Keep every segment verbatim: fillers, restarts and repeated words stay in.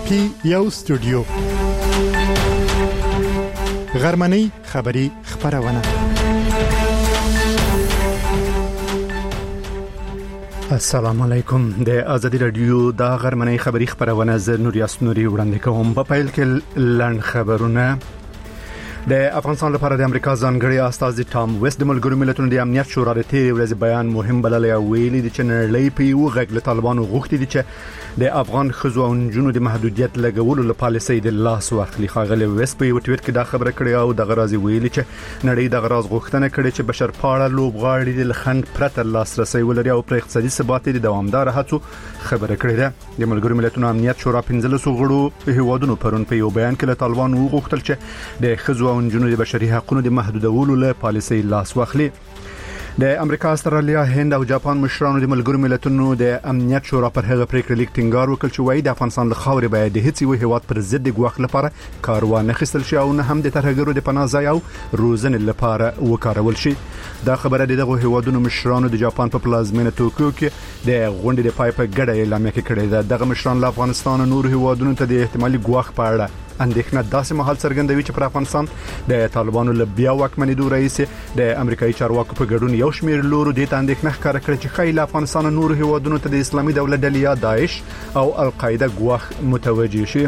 پی یو استودیو غرمنۍ خبری خبرونه. السلام علیکم. د آزادی رادیو د غرمنۍ خبری خبرونه ز نوریاس نوري وړاندې کوم. په پیل کې لاند خبرونه. د افغانستان لپاره د امریکا ځانګړي استازي ټام ویست د ملګرو ملتونو د امنیت شورا د تیرې ورځې بیان مهم بللی او ویلي د چنلې په یو غږ له طالبانو غوښتي دي چې د افغان ښځو او نجونو د محدودیت لګولو له پالیسۍ د لاس واخلي. ښاغلی ویست په یو ټویټ کې دا خبره کړې او د غرازي ویلي چې نړۍ د غراز غوښتنه کړې چې بشرپاله لوبغاړي د لخند پرته لاسرسي ولري او پر اقتصادي ثبات د دوامدار هڅو خبره کړې ده. د ملګرو ملتونو امنیت شورا پنځلس غړو هیوادونو پرون په یو بیان کې له طالبانو غوښتل چې د ښځو او نجونو د بشري حقوقو د محدودولو له پالیسۍ لاس واخلي. د امریکا، استرالیا، هند او جاپان مشرانو د ملګرو ملتونو د امنیت شورا پر هغه پریکړه لیک ټینګار وکړ چې وایي د افغانستان له خاورې باید د هیڅ یو هیواد پر ضد د ګواښ لپاره کار وانه خیستل شي او نه هم د ترهګرو د پناه ځای او روزنې لپاره وکارول شي. دا خبره دغه هیوادونو مشرانو د جاپان په پلازمینه توکیو کې د غونډې د پای په ګډه اعلامیه کې کړې ده. دغه مشران له افغانستان او نور هیوادونو ته د احتمالي ګواښ په اړه اندېښنه داسې مهال څرګندوي چې پر افغانستان د طالبانو له بیا واکمنېدو رئیس د امریکایي چارواکو په ګډون یو شمېر لورو د اندېښنه ښکاره کړې چې خیال افغانستان او نور هیوادونو ته د اسلامي دولت ډلې یا داعش او القاعده ګواښ متوجه شي.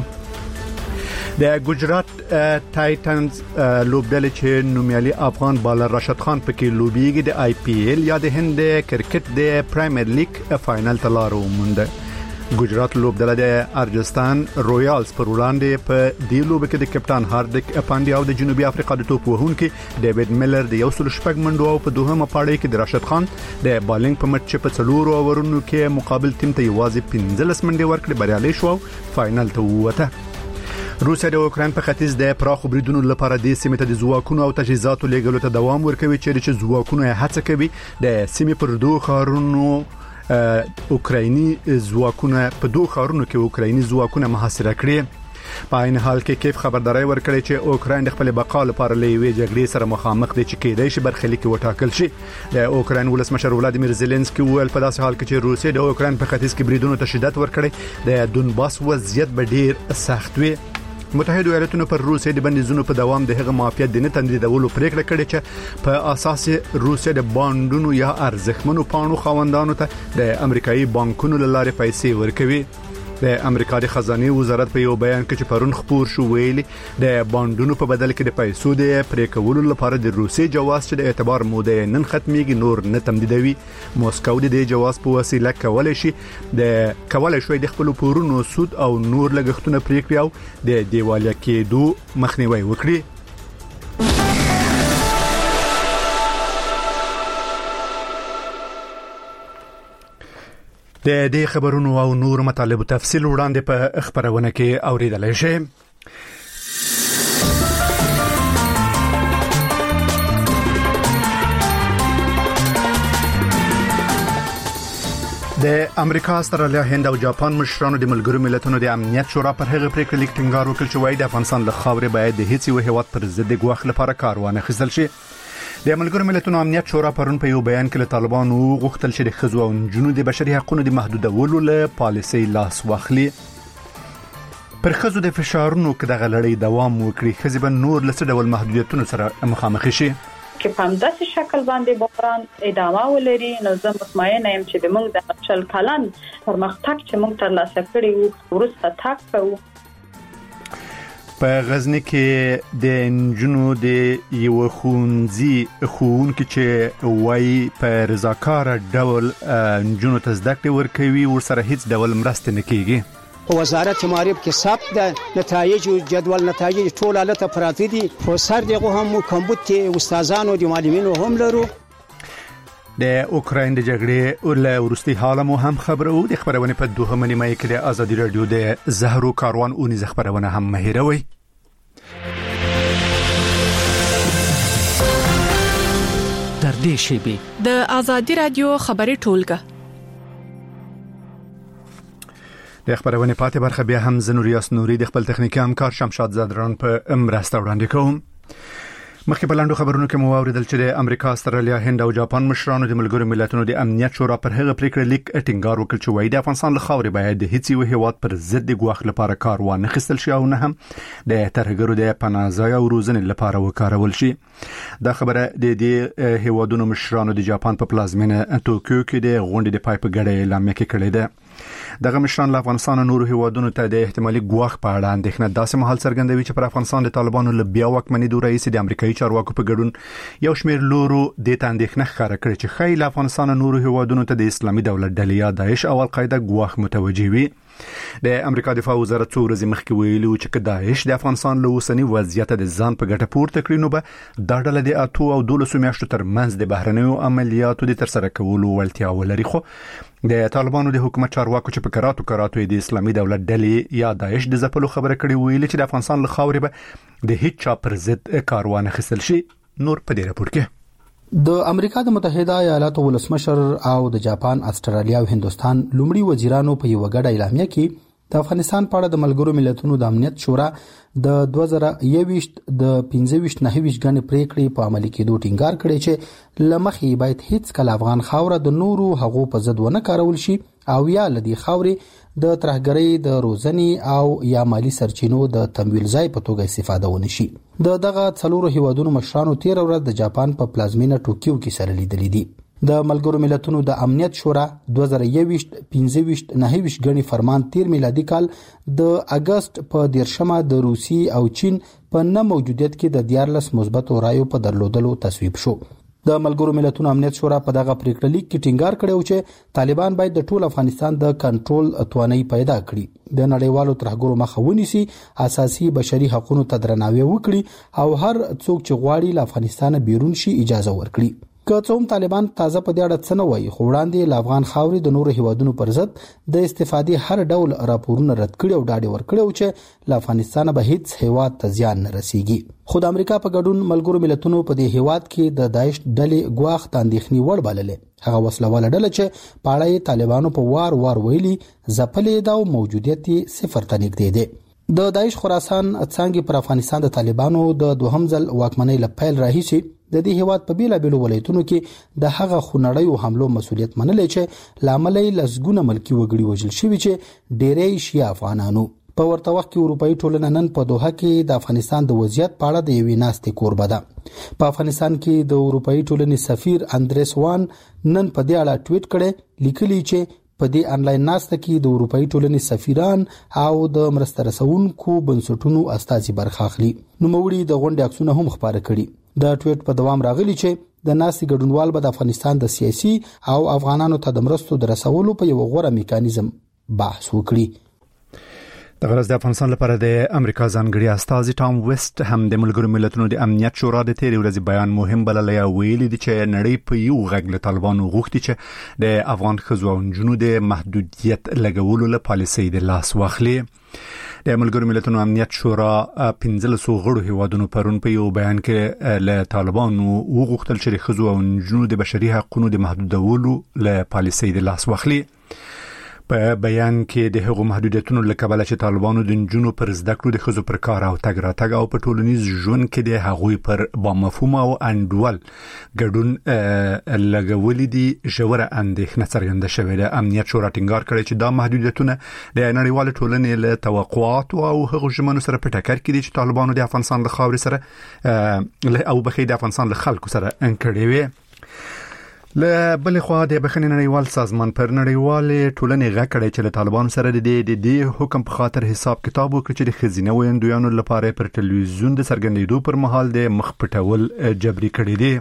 د ګجرات ټایټنز لوبډلې چې نومیالي افغان بالر راشد خان پکې لوبيږي د آی پی ایل یا د هند کرکټ د پریمیر لیګ فائنل ته لار ومونده. ګجرات لوبډله د ارجستان رویالز پر وړاندې په دی لوب کې د کپټان هاردیک پانډیا او د جنوبي افریقا د توپ وهونکي ډیوډ میلر د یو سل شپږ منډو او په دوهمه پاړۍ کې د راشد خان د بالینګ په مټ په څلورو اورونو کې مقابل ټیم ته یوازې پنځلس منډې ورکړې بریالي شو او فائنل ته ووته. روسیا د اوکرين په ختیځ د پراخو بریدونو لپاره د سیمې ته د زواکونو او تجهیزاتو لیږلو ته دوام ورکوي چې د زواکونو هڅه کوي د سیمې پر دوه خارونو اوکرایني زواکونه په دوه خارونو کې اوکرایني زواکونه محاصره کړي. په عین حال کې کیف خبرداري ورکړي چې اوکراین د خپل بقا لپاره لوي جګړې سره مخامخ دي چې کېدای شي برخلیک وټاکل شي. د اوکراین ولسمشر ولادیمیر زيلنسکي وویل په داسې حال کې چې روسیا د اوکراین په ختیځ کې بریدونو ته شدت ورکړي د دونباس وضعیت به ډیر سخت وي. متحده ایالاتونو پر روسیا د بندیزونو په دوام د هغه مافیا د نه تندیدولو پریکړه کړې چې په اساس روسیا د بانډونو یا ارزښتمنو پانو خاوندانو ته د امریکایي بانکونو لاره پیسې ورکوي. د امریکا د خزانه وزارت په یو بیان کې چې پرون خبر شو ویلي د بانډونو په بدل کې د پیسو د پریکولو لپاره د روسي جواز چې د اعتبار موده نن ختميږي نور نه تمدیدوي. موسکو د دې جواز په وسیله کولای شي د کولای شوی د خپل پورونو سود او نور لګښتونه پریکړي او د دیوالیا کېدو مخنیوي وکړي. د دې خبرونو او نور مطالب تفصیل وړاندې په خبرونه کې اوریدل شي. د امریکا، استرالیا، هند او جاپان مشرانو د ملګرو ملتونو د امنیت شورا پر هغه پریکړه لیک ټینګار وکړ چې وایي د افغانستان له خاورې باید د هیڅ یو هیواد پر ضد ګواښ لپاره کار وانه خیستل شي. د ملګرو ملتونو امنیت شورا پرون په یو بیان کې له طالبانو غوښتل چې د ښځو او نجونو د بشري حقوقو د محدودولو له پالیسۍ لاس واخلي. پر ښځو د فشارونو کې د غلړې دوام وکړي ښځې به نور له څه ډول محدودیتونو سره مخامخ شي. کې په همداسې شکل باندې بحران ادامه ولري نو زه مطمئنه یم چې موږ د شل کلن پرمختګ چې موږ ترلاسه کړی وو ورسته تاک کوو. په غزنی کې د نجونو د یو خونځي خونکي چې وایي په رضاکار ډول نجونو ته زده کړې ورکوي ورسره هیڅ ډول مرسته نه کیږي. وزارت معارف کې ثبت د نتایج او جدول نتایج ټول حالته پراته دي. خو سر دغه هم کمبود استادانو د معلمینو هم لرو. د اوکراین د جګړې او له ورستي حاله مو هم خبرو د خبرونه په دوه منیمه کې د ازادي رادیو د زهرو کاروان اونې خبرونه هم مهیروي. در دې شیبه د ازادي رادیو خبري ټولګه د خبرونه پاتې برخه بیا هم زنوریاس نوري د خپل تخنیکی همکار شمشاد زادران په مرسته وړاندې کوم. مخکې په لاندو خبرونو کې مو اوریدل چې د امریکا، استرالیا، هند او جاپان مشرانو د ملګرو ملتونو د امنیت شورا پر هغه پریکړه لیک ټینګار وکړ چې وایي د افغانستان له خاورې باید د هیڅ یو هیواد پر ضد د ګواښ لپاره کار وانه خستل شي او نه هم د ترهګرو د پناه ځای او روزنې لپاره وکارول شي. دا خبره د دې هیوادونو مشرانو د جاپان په پلازمینه توکیو کې د غونډې د پای په ګډه اعلامیه کې کړې ده. دغه مشران له افغانستان او نورو هیوادونو ته د احتمالي ګواښ په اړه اندېښنه داسې مهال څرګندوي چې پر افغانستان د طالبانو له بیا واکمنۍ دوره رئیس د امریکایي چارواکو په ګډون یو شمېر لورو د اندېښنه ښکاره کړې چې خیل افغانستان او نورو هیوادونو ته د اسلامي دولت ډلې یا داعش او القاعده ګواښ متوجي وي. د امریکا دفاع وزارت څو ورځې مخکې ویلي و چې داعش د افغانستان له اوسنی وضعیت د ځان په ګټه پورته کړي نو به دا ډله د اتو او دولسو میاشتو ترمنځ د بهرنیو عملیاتو د ترسره کولو وړتیا ولري. خو د طالبانو د حکومت چارواکو چې په کراتو کراتو د اسلامي دولت ډلې یا داعش د ځپلو خبره کړې ویلي چې د افغانستان له خاورې به د هیڅ چا پر ضد کاروان خستل شي. نور په دې راپور کې د امریکا د متحده ایالاتو ولسمشر او د جاپان، استرالیا او هندستان لومړي وزیرانو په یو غړ اعلامیه کې د افغانستان په اړه د ملګرو ملتونو د امنیت شورا د دوه زره یوویشت د پنځه ویشت نه ویشت غنې پریکړې په عملي کېدو ټینګار کړی چې لمخې باید هیڅ کله افغان خاوره د نورو هغو په ضد ونه کارول شي او یا لدی خاورې د ترهګرۍ د روزنې او یا مالی سرچینو د تمویل ځای په توګه استفاده ونه شي. د دغه څلورو هیوادونو مشرانو تیر ورځ د جاپان په پلازمینه ټوکیو کې سره لیدلې دي. د ملګرو ملتونو د امنیت شورا دوه زره یوویشت پنځه ویشت نه ویشت غنې فرمان تیر میلادي کال د اگست په دیرشمه د روسي او چین په نه موجودیت کې د دیارلس مثبت رایو په درلودلو تصویب شو. د ملګرو ملتونو امنیت شورا په دغه پریکړه لیک کې ټینګار کړی چې طالبان باید د ټول افغانستان د کنټرول توانایي پیدا کړي، د نړیوالو ترهګرو مخه ونیسي، اساسي بشري حقوقو ته درناوی وکړي او هر څوک چې غواړي له افغانستان بیرون شي اجازه ورکړي. که څوم طالبان تازه په دې اړه څه نه وایي، خو وړاندې له افغان خاورې د نورو هیوادونو پر ضد د استفادې هر ډول راپورونه رد کړي او ډاډ ورکړي چې له افغانستان به هیڅ هیواد ته زیان نه رسیږي. خو د امریکا په ګډون ملګرو ملتونو په دې هیواد کې د داعش ډلې ګواښ ته اندېښنې وړ بللې. هغه وسلواله ډله چې پاړې طالبانو په وار وار ویلي ځپلې دا موجودیت صفر ته نږدې دی. د داعش خراسان څنګه پر افغانستان د طالبانو د دوهم ځل واکمنۍ لپاره راهیسي د دې هیواد په بیلا بیلو ولایتونو کې د هغه خونړیو حملو مسولیت منلې چې لامل یې لسګونه ملکی وګړي وژل شوی چې ډېرې شي افغانانو. په ورته وخت کې اروپאי ټولنه نن په دوحه کې د افغانستان د وضعیت په اړه د یوې ناستې کوربه ده. په افغانستان کې د اروپאי ټولنې سفیر اندریس وان نن په دې اړه ټویټ کړي، لیکلي چې په دې انلاین ناسته کې د اروپאי ټولنې سفیران او د مرسته رسونکو بنسټونو استازي برخه اخلي. نوموړي د غونډې عکسونه هم خبره کړي. د ټویټ په دوام راغلی چې د ناستې ګډونوال به د افغانستان د سیاسي او افغانانو ته د مرستو د رسولو په یو غوره میکانیزم بحث وکړي. د غرض د افغانستان لپاره د امریکا ځانګړي استازي ټام ویسټ هم د ملګرو ملتونو د امنیت شورا د تیرې ورځې بیان مهم بللی او ویلي دي چې نړۍ په یو غږ له طالبانو غوښتي چې د افغان ښځو او نجونو د محدودیت لګولو له پالیسۍ د لاس واخلي. د ملګرو ملتونو امنیت شورا پنځلس غړو هیوادونو پرون په یو بیان کې له طالبانو وغوښتل چې د ښځو او نجونو د بشري حقوقو د محدودولو له پالیسۍ د لاس واخلي. په بیان کې د هغو محدودیتونو لکبله چې طالبانو د نجونو پر زده کړو، د ښځو پر کار او تګ راتګ او په ټولنیز ژوند کې د هغوی پر بامفهوم او انډول ګډون لګولې دي ژوره اندېښنه څرګنده شوې ده. امنیت شورا ټینګار کړی چې دا محدودیتونه د نړیوال ټولنې له توقعاتو او هغو ژمنو سره په ټکر کې دي چې طالبانو د افغانستان له خاورې سره او بخې د افغانستان له خلکو سره انکړې وي. له بل خوا د بخښنې نړیوال سازمان پر نړیوال ټولنې غږ کړی چې له طالبان سره د دې د حکم په خاطر حساب کتاب وکړي چې د ښځینه ویندویانو لپاره پر ټلویزیون د څرګندېدو پر مهال د مخ پټول جبري کړي دي.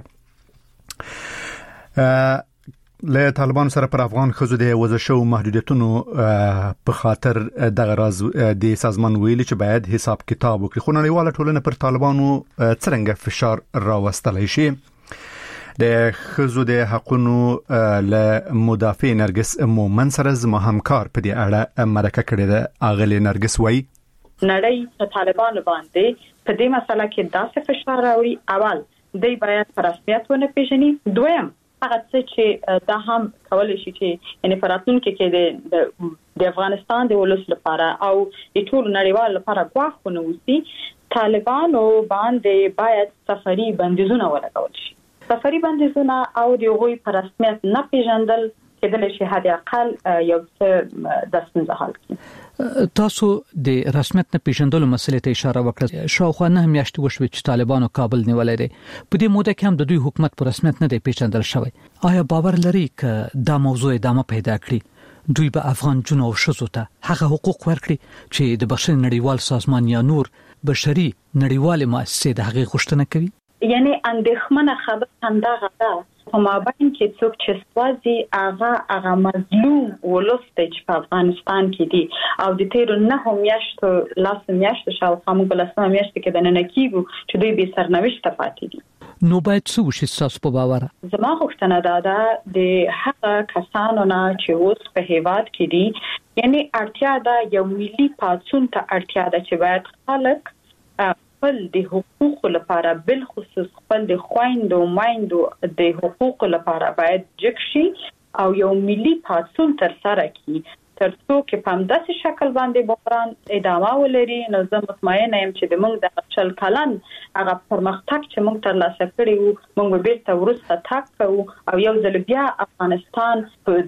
له طالبان سره پر افغان ښځو د وضع شوو محدودیتونو په خاطر دغه راز د سازمان ویلي چې باید حساب کتاب وکړي. خو نړیواله ټولنه پر طالبانو څرنګه فشار راوستلی شي؟ د ښځو د حقوقو له مدافع نرګس مومن سره زما همکار په دې اړه مرکه کړې ده. اغلی نرګس وایي نړۍ په طالبانو باندې په دې مسله کې داسې فشار راوړي. اول دوی باید په رسمیت ونه پیژني، دویم هغه څه چې دا هم کولای شي چې یعنی په راتلونکي کې د د افغانستان د ولس لپاره او د ټول نړیوال لپاره ګواښ ونه وسی. طالبانو باندې باید سفري بندیزونه ولګول شي. سفري بندیزونه او د غوي پر رسمیت نه پیژندل کېدل شي حد اقل یو څه د ستونزې حل کړي. تاسو د رسمیت نه پیژندلو مسلې ته اشاره وکړه. شاوخوا نه میاشتې وشوي چې طالبانو کابل نیولې دي. په دې موده کې هم د دوی حکومت په رسمیت نه دی پیژندل شوی. آیا باور لري چې دا موضوع ادامه پیدا کړي دوی به افغان جنو او شذو ته هغه حقوق ورکړي چې د بشري نړیوال سازمان یا نور بشري نړیوال مؤسسې د هغې غوښتنه کوي؟ یعنی اندېښمنه خبره همدغه ده په مابین کې څوک چې سوازي هغه هغه مظلوم ولسته چې په افغانستان کې دي او د تیرو نه میاشتو لاس میاشتو شاوخوا موږ لاسمه میاشتې کې د نن کېږو چې دوی به سرنوشت پاتې دي. نو باید څه وشي تاسو په باور؟ زما غوښتنه ده دا د هغه کسانو نه چې اوس په هیواد کې دي یعنی اړتیا ده یو ملي پاڅون ته اړتیا ده چې باید خلک خپل د حقوقو لپاره بل خصوص خپل د خويندو مایندو د حقوقو لپاره باید جګ شي او یو ملي پاڅون تر سره کړي ترڅو کې په همداسې شکل باندې بحران ادامه ولري. نو زه مطمئنه یم چې د موږ د شل کلن هغه پرمختګ چې موږ ترلاسه کړی وو موږ بیرته ورسته تګ کوو او یو ځل بیا افغانستان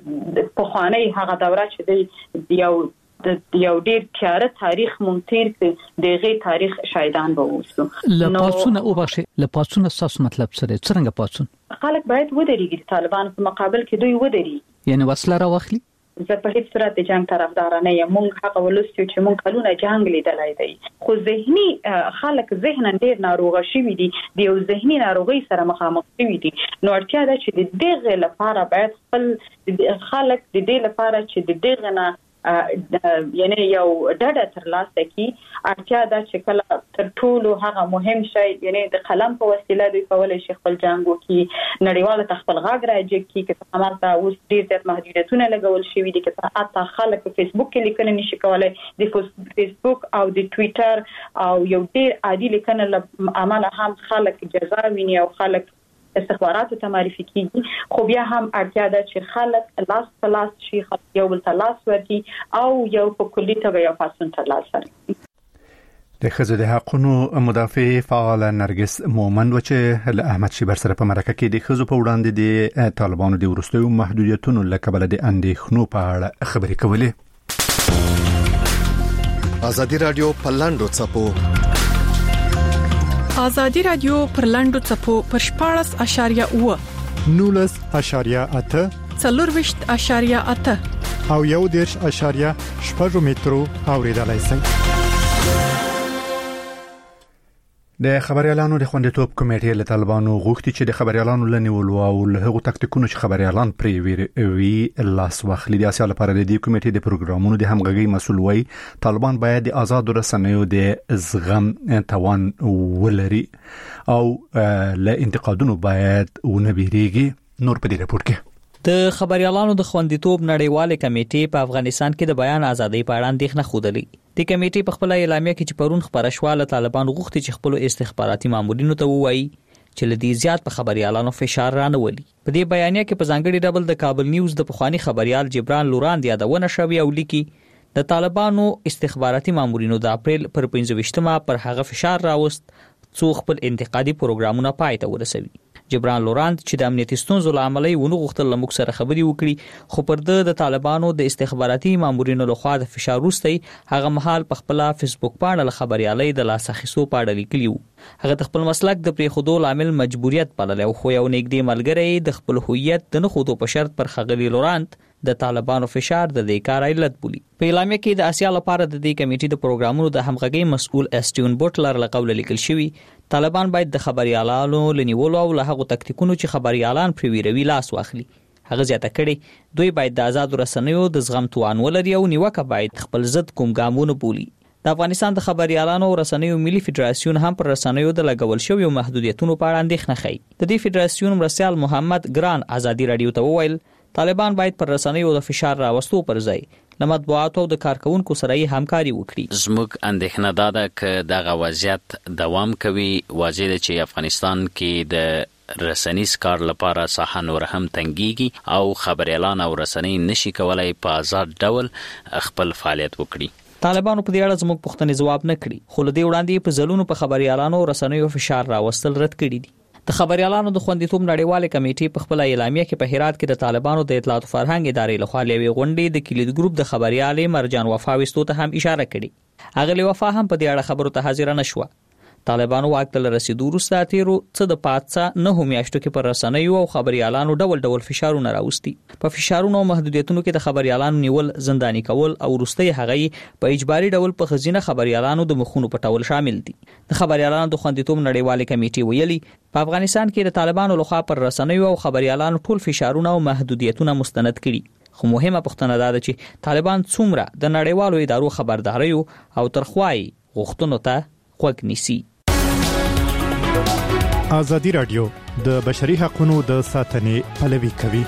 په خواني هغه دوره چې د یو د یو ډیر تیاره تاریخ مونتیر کې دغه تاریخ شاهدان به اوسو. لپاسونه او بخښه لپاسونه ساس مطلب سره څنګه پاتون خلک باید ودرېږي طالبان په مقابل کې دوی ودرېږي یعنی وسله راوخلي. زه په هیڅ صورت د جنگ طرفدار نه یم. موږ هغه ولستو چې موږ کلونه جنگ لیدلای دی خو ذهني خلک ذهناً ډیر ناروغه شوي دي د یو ذهني ناروغي سره مخامخ شوي دي. نو اړتیا ده چې د دغه لپاره باید خپل خلک د دې لپاره چې د دغه نه یعنی یو ډډه ترلاسه کی اړتیا ده چې کله تر ټولو هغه مهم شی یعنی د قلم په وسیله دوی کولای شي خپل جنگ وکړي نړیواله خپل غږ راځي چې کله تا اوس ډیر زیات محدودیتونه لګول شوي دي چې حتی خلک په فیسبوک کې لیکنه نشي کولای د فیسبوک او د ټوئیټر او یو ډیر عادي لیکنه عمل هم خلک جزا ویني او خلک استخبارات ته معرفي کیږي خو بیا هم اړتیا ده چې خلک لاس په لاس شي یو بل ته لاس ورکړي او یو په کلي توګه یو پاسون ترلاسه کړي. د ښځو د حقوقو مدافع فعال نرګس مومند و چې له احمد شیبر سره په مرکه کې د ښځو په وړاندې د طالبانو د وروستیو محدودیتونو له کبله د اندېښنو په اړه خبرې کولې. ازادي رادیو په لاندو څپو ازادي رادیو پر لاندو څپو پر شپاړس اشاریه اوه نولس اشاریه اته څلورويشت اشاریه اته او یو دیرش اشاریه شپږ مترو اوریدلای شئ. د خبريالانو د خوندیتوب کمیټې له طالبانو غوښتي چې د خبريالانو لنیولو او له هغو تکتیکونو چې خبريالان پرې وی لاس واخلي د اسیا لپاره د دې کمیټې د پروګرامونو د همغږي مسول وای طالبان باید د آزاد رسنیو د زغم توان ولري او له انتقادونو باید ونبيريږي. نور په دې راپور کې د خبريالانو د خوندیتوب نړیواله کمیټې په افغانستان کې د بیان ازادي په اړه اندېښنه خوده. د کمیټې په خپل اعلامیه کې چې پرون خبره شواله طالبان غوښتي چې خپل استخباراتي مامورینو ته ووایي چې لدی زیات په خبريالانو فشار رانه ولي. په دې بیانیه کې په ځانګړي ډول د کابل نیوز د پخوانی خبريال جبران لوراند یادونه شوی او لیکي د طالبانو استخباراتي مامورینو د اپریل پر پنځه ویشتمه پر هغه فشار راوست څو خپل انتقادي پروګرامونه پای ته ورسوي. جبران لوراند چې د امنیتي ستونزو لامل یې ونه غوښتل لمک سره خبري وکړي خو پر د طالبانو د استخباراتي مامورینو لخوا د فشار وروسته هغه مهال په خپل فیسبوک باندې له خبريالۍ د لاسخیسو پاړه لیکلی و. هغه خپل مسلک د پریخودو لامل مجبوریت بلل او خو یو نګدي ملګری د خپل هویت د نه خودو په شرط پر خغلی لوراند د طالبانو فشار د دې کار علت بولی. په اعلامیه کې د اسیا لپاره د دې کمیټې د پروګرامونو د همغږي مسؤل اسټیون بوټلر له قوله لیکل شوی طالبان باید د خبريالانو لنیولو او له هغو تکتیکونو چې خبريالان پریویروي لاس واخلي. هغه زیاته کړي دوی باید د آزاد رسنیو د زغم توان ولري او نیوکه باید خپل ضد کوم ګامونه بولی. د افغانستان د خبريالانو رسنیو ملي فدراسیون هم پر رسنیو د لګول شوی محدودیتونو په اړه اندېښنه کوي. د دې فدراسیون مرستيال محمد ګران ازادي رادیو ته وویل طالبان باید پر رسنیو د فشار راوستو پر ځای د مطبوعاتو او د کارکونکو سره یې همکاري وکړي. زموږ اندېښنه دا ده چې دغه وضعیت دوام کوي. واضح ده چې افغانستان کې د رسنیز کار لپاره ساحه نور هم تنګيږي او خبريالان او رسنۍ نشي کولای په آزاد ډول خپل فعالیت وکړي. طالبانو په دې اړه زموږ پوښتنې جواب نه کړي، خو لدې وړاندې په ځلونو په خبريالانو رسنیو فشار راوستل رد کړي دي. د خبريالانو د خوندیتوب نړیواله کمیټې په خپل اعلامیه کې په هرات کې د طالبانو د اطلاعات او فرهنګ ادارې لخوا لوي غونډې د کلید ګروپ د خبريالې مرجان وفا وستو ته هم اشاره کړي. اغلی وفا هم په دې اړه خبرو ته حاضر نه شو. طالبانو واک ته رسیدو وروسته تیرو څه د پاتڅه نه هم میاشتو کې پر رسنیو او خبريالانو ډول ډول فشارونه راوستي. په فشارونو او محدودیتونو کې د خبريالانو نیول، زنداني کول او وروستي هغه په اجباري ډول په خزینه خبريالانو د مخونو پټول شامل دي. د خبريالانو د خوندیتوب نړیواله کمیټې ویلي په افغانستان کې د طالبانو لخوا پر رسنیو او خبريالانو ټول فشارونه او محدودیتونه مستند کړي. خو مهمه پوښتنه ده چې طالبان څومره د نړیوالو ادارو خبرداري او ترخوای غوښتنو ته غوږ نیسي. ازادي رادیو د بشري حقوقو د ساتنې پلوي کوي.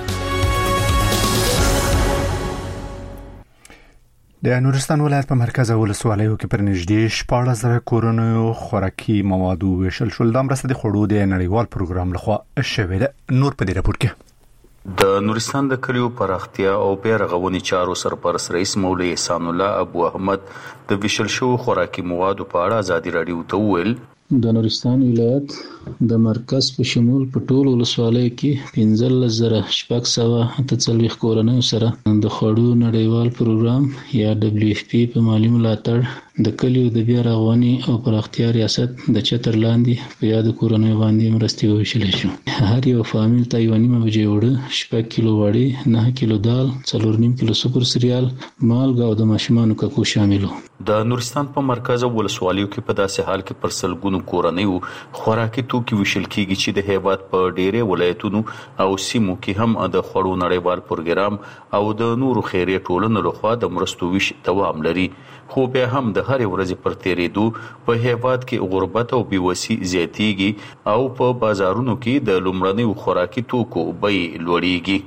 د نورستان ولایت په مرکز ولسوالیو کې پر نږدې شپږ زره کورونو خوراکي مواد وشل شول. د مرسته د خړو د نړیوال پروګرام لخوا شوې ده. نور په دې راپور کې د نورستان د کلیو پراختیا او بیرغونی چارو سرپرست رئیس مولوی احسان الله ابو احمد د وشل شو خوراکي مواد په اړه ازادي رادیو ته ویل د نورستان ولایت د مرکز په شمول په ټولو ولسوالیو کې پنځه زره شپږ سوه اته څلوېښت کورنیو سره د خوړو نړیوال پروګرام یا دبلیو اف پی په مالي ملاتړ د کلیو د بیا رغونې او پراختیا ریاست د چتر لاندې په یاد کورنیو باندې مرستې وویشل شو. هر یو فامیل ته یو نیمه بجې وړه، شپږ کیلو وړې، نه کیلو دال، څلور نیم کیلو سپر سریال، مالګه او د ماشومانو ککو شاملو. د نورستان په مرکز ولسوالیو کې په داسې حال کې پر سلګونو کورنیو خوراکي توکي وشل کیږي چې د هیواد په ډېرې ولایتونو او سیمو کې هم د خوړو نړیوال پروګرام او د نورو خیریه ټولنو لخوا د مرستو ویش دوام لري. خو بیا هم د هر ورځې پر تیرېدو په هیواد کې غربت او بیوسي زیاتیږي او په بازارونو کې د لومړنیو خوراکي توکو بیې لوړیږي.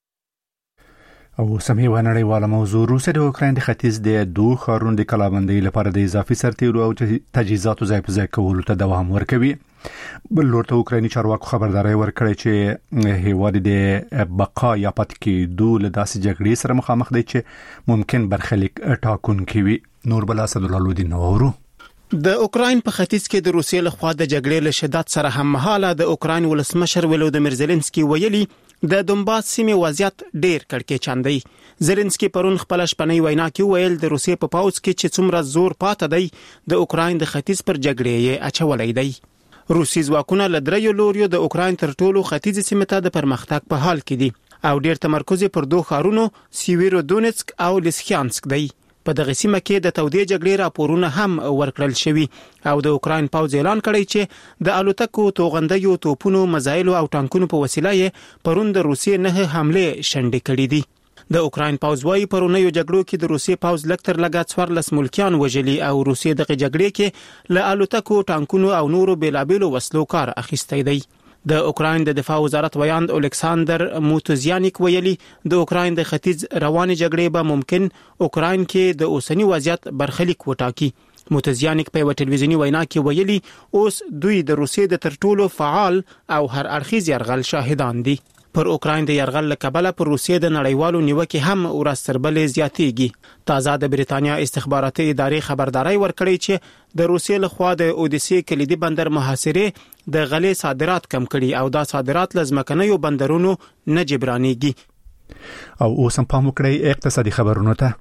او سمې و نړیواله موضوع روسیه د اوکراین د ختیځ د دوه ښارونو د کلابندۍ لپاره د اضافي سرتیرو او تجهیزاتو ځای په ځای کولو ته دوام ورکوي. بل لور ته اوکرایني چارواکو خبرداري ورکړې چې هیواد د بقا یا پاتې کېدو له داسې جګړې سره مخامخ دی چې ممکن برخلیک ټاکونکی وي. نور بل اسدالله لودي نورو د اوکراین په ختیځ کې د روسیې لخوا د جګړې له شدت سره هم مهاله د اوکراین ولسمشر ولودمیر زيلنسکي ویلي د دومباس سیمې وضعیت ډېر کړکېچن دی. زيلنسکي پرون خپل شپنۍ وینا کې ویل د روسیې په پاوځ کې چې څومره زور پاتې دی د اوکراین د ختیځ پر جګړې یې اچولې دی. روسي ځواکونه له دریو لوریو د اوکراین تر ټولو ختیځ سیمې ته د پرمختګ په حال کې دي او ډېر تمرکز پر دوه ښارونو سیویرو دونیتسک او لیسچانسک دی. په دغه سیمه کې د تودې جګړې راپورونه هم ورکړل شوي او د اوکراین پاوځ اعلان کړی چې د الوتکو، توغندیو، توپونو، مزایلو او ټانکونو په وسیله یې پرون د روسیې نه حمله شنډې کړې دي. د اوکراین پاوځ وايي پرونیو جګړو کې د روسیې پاوځ لکتر لګا څوارلس ملکیان وژلي او روسیې دغه جګړې کې له الوتکو، ټانکونو او نورو بیلابیلو وسلو کار اخیستی دی. د اوکراین د دفاع وزارت ویاند الکساندر موتوزیانیک ویلي د اوکراین د ختیځ روانې جګړې به ممکن اوکراین کې د اوسنی وضعیت برخلیک وټاکي. موتوزیانیک په یو ټلویزیونی وینا کې ویلي اوس دوی د روسیې د ترټولو فعال او هر اړخیز یرغل شاهدان دي. پر اوکراین د یرغل لکبله پر روسیې د نړیوالو نیوکې هم ورځ تر بلې زیاتېږي. تازه د بریتانیا استخباراتي ادارې خبرداري ورکړې چې د روسیې لخوا د اودیسې کلیدي بندر محاصره د غلې صادرات کم کړي او دا صادرات لزمکنیو بندرونو نه جبرانېږي. او اوس هم پام وکړئ اقتصادي خبرونه ته.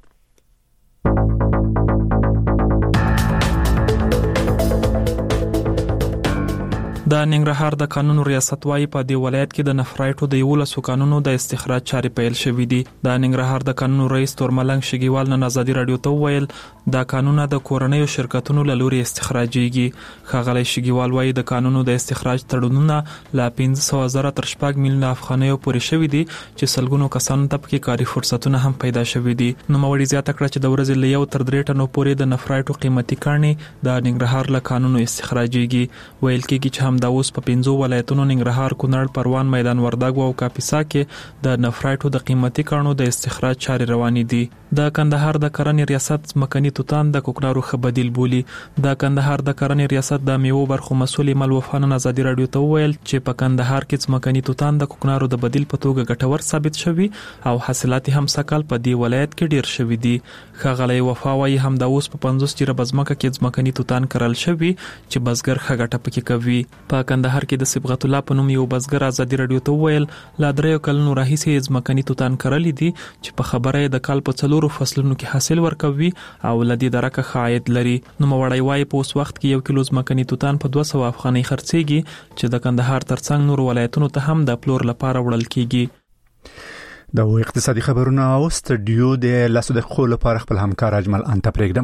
د ننګرهار د قانونو ریاست وايي په دې ولایت کې د نفرایټو د یولسو قانونو د استخراج چارې پیل شوې دي. د ننګرهار د قانونو رئیس تورملنګ شګیوال نن ازادي رادیو ته ویل دا قانونه د کورنیو شرکتونو له لوري استخراجيږي. خغلی شګیوال وايي د قانونو د استخراج تړونونه لا پنځه سوه زره تر شپږ میلیونه افغانیو پورې شوي دي چې سلګونو کسانو ته پکې کاري فرصتونه هم پیدا شوي دي. نو موري زیاته کړه چې د ورځې له یو تر درې ټنو پورې د نفرایټو قیمتي کړنې د ننګرهار له قانونو استخراجيږي. ویل کېږي چې هم دا اوس په پنځو ولایتونو ننګرهار، کونړ، پروان، میدان وردګ او کاپیسا کې د نفرایټو د قیمتي کړنو د استخراج چارې روانې دي. د کندهار د کرنې ریاست مکني ځمکني توتان د کوکنارو ښه بدیل بولي. د کندهار د کرنې ریاست د میوو برخو مسؤل مل وفان آزادي رادیو ته وویل چې په کندهار کې ځمکني توتان د کوکنارو د بدیل په توګه ګټور ثابت شوي او حاصلات هم سکهال په دې ولایت کې ډیر شوي دي. ښاغلی وفا وايي هم د اوس په پنځوس جریبه ځمکه کې ځمکني توتان کرل شوي چې بزګر ښه ګټه پکې کوي. په کندهار کې د صبغت الله په نوم یو بزګر آزادي رادیو ته وویل لا دریو کلونو راهیسې ځمکني توتان کرلي دي چې په خبره د کال په څلورو فصلونو کې حاصل ورکوي او لدی درکه ښه لري. نو مړی وايي په اوس وخت کې یو کیلو ځمکني توتان په دوه سوه افغانۍ خرڅيږي چې د کندهار ترڅنګ نور ولایتونو ته هم د پلور لپاره وړل کیږي. دا و اقتصادي خبرونه او استودیو د لاسو د خپل لپاره خپل همکار اجمل انت پرېږدم.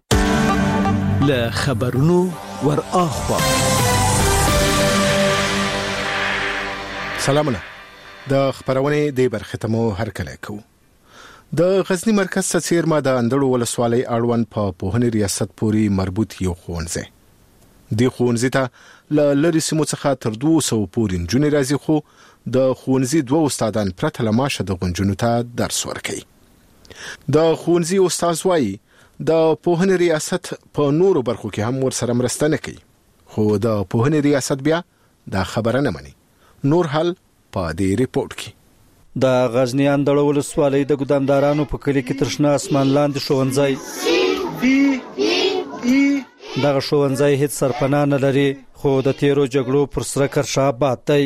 له خبرونو ور اخوا سلامونه. د خبرونه د برخه ته مو هرکله کو. د غزنی مرکز څیرما د اندړو ولسوالۍ اړوند په پوهنې ریاست پوری مربوط یو ښوونځی. د ښوونځي ته ل لری سیمو څخه تر دوه سوه پورې نجونې راځي خو د ښوونځي دوه استادان پرته له معاشه د غونجونو ته درس ورکوي. د ښوونځي استاد وايي د پوهنې ریاست په نورو برخو کې هم ورسره مرسته نه کوي خو د پوهنې ریاست بیا دا خبره نه مني. نور حل په دې ریپورت کې. د غزنی اندړو ولسوالۍ د ګدامدارانو په کلی کې ترشنه اسمان لاندې ښوونځی دغه ښوونځی هیڅ سرپناه نه لري خو د تیرو جګړو پر سر کرشابات دی.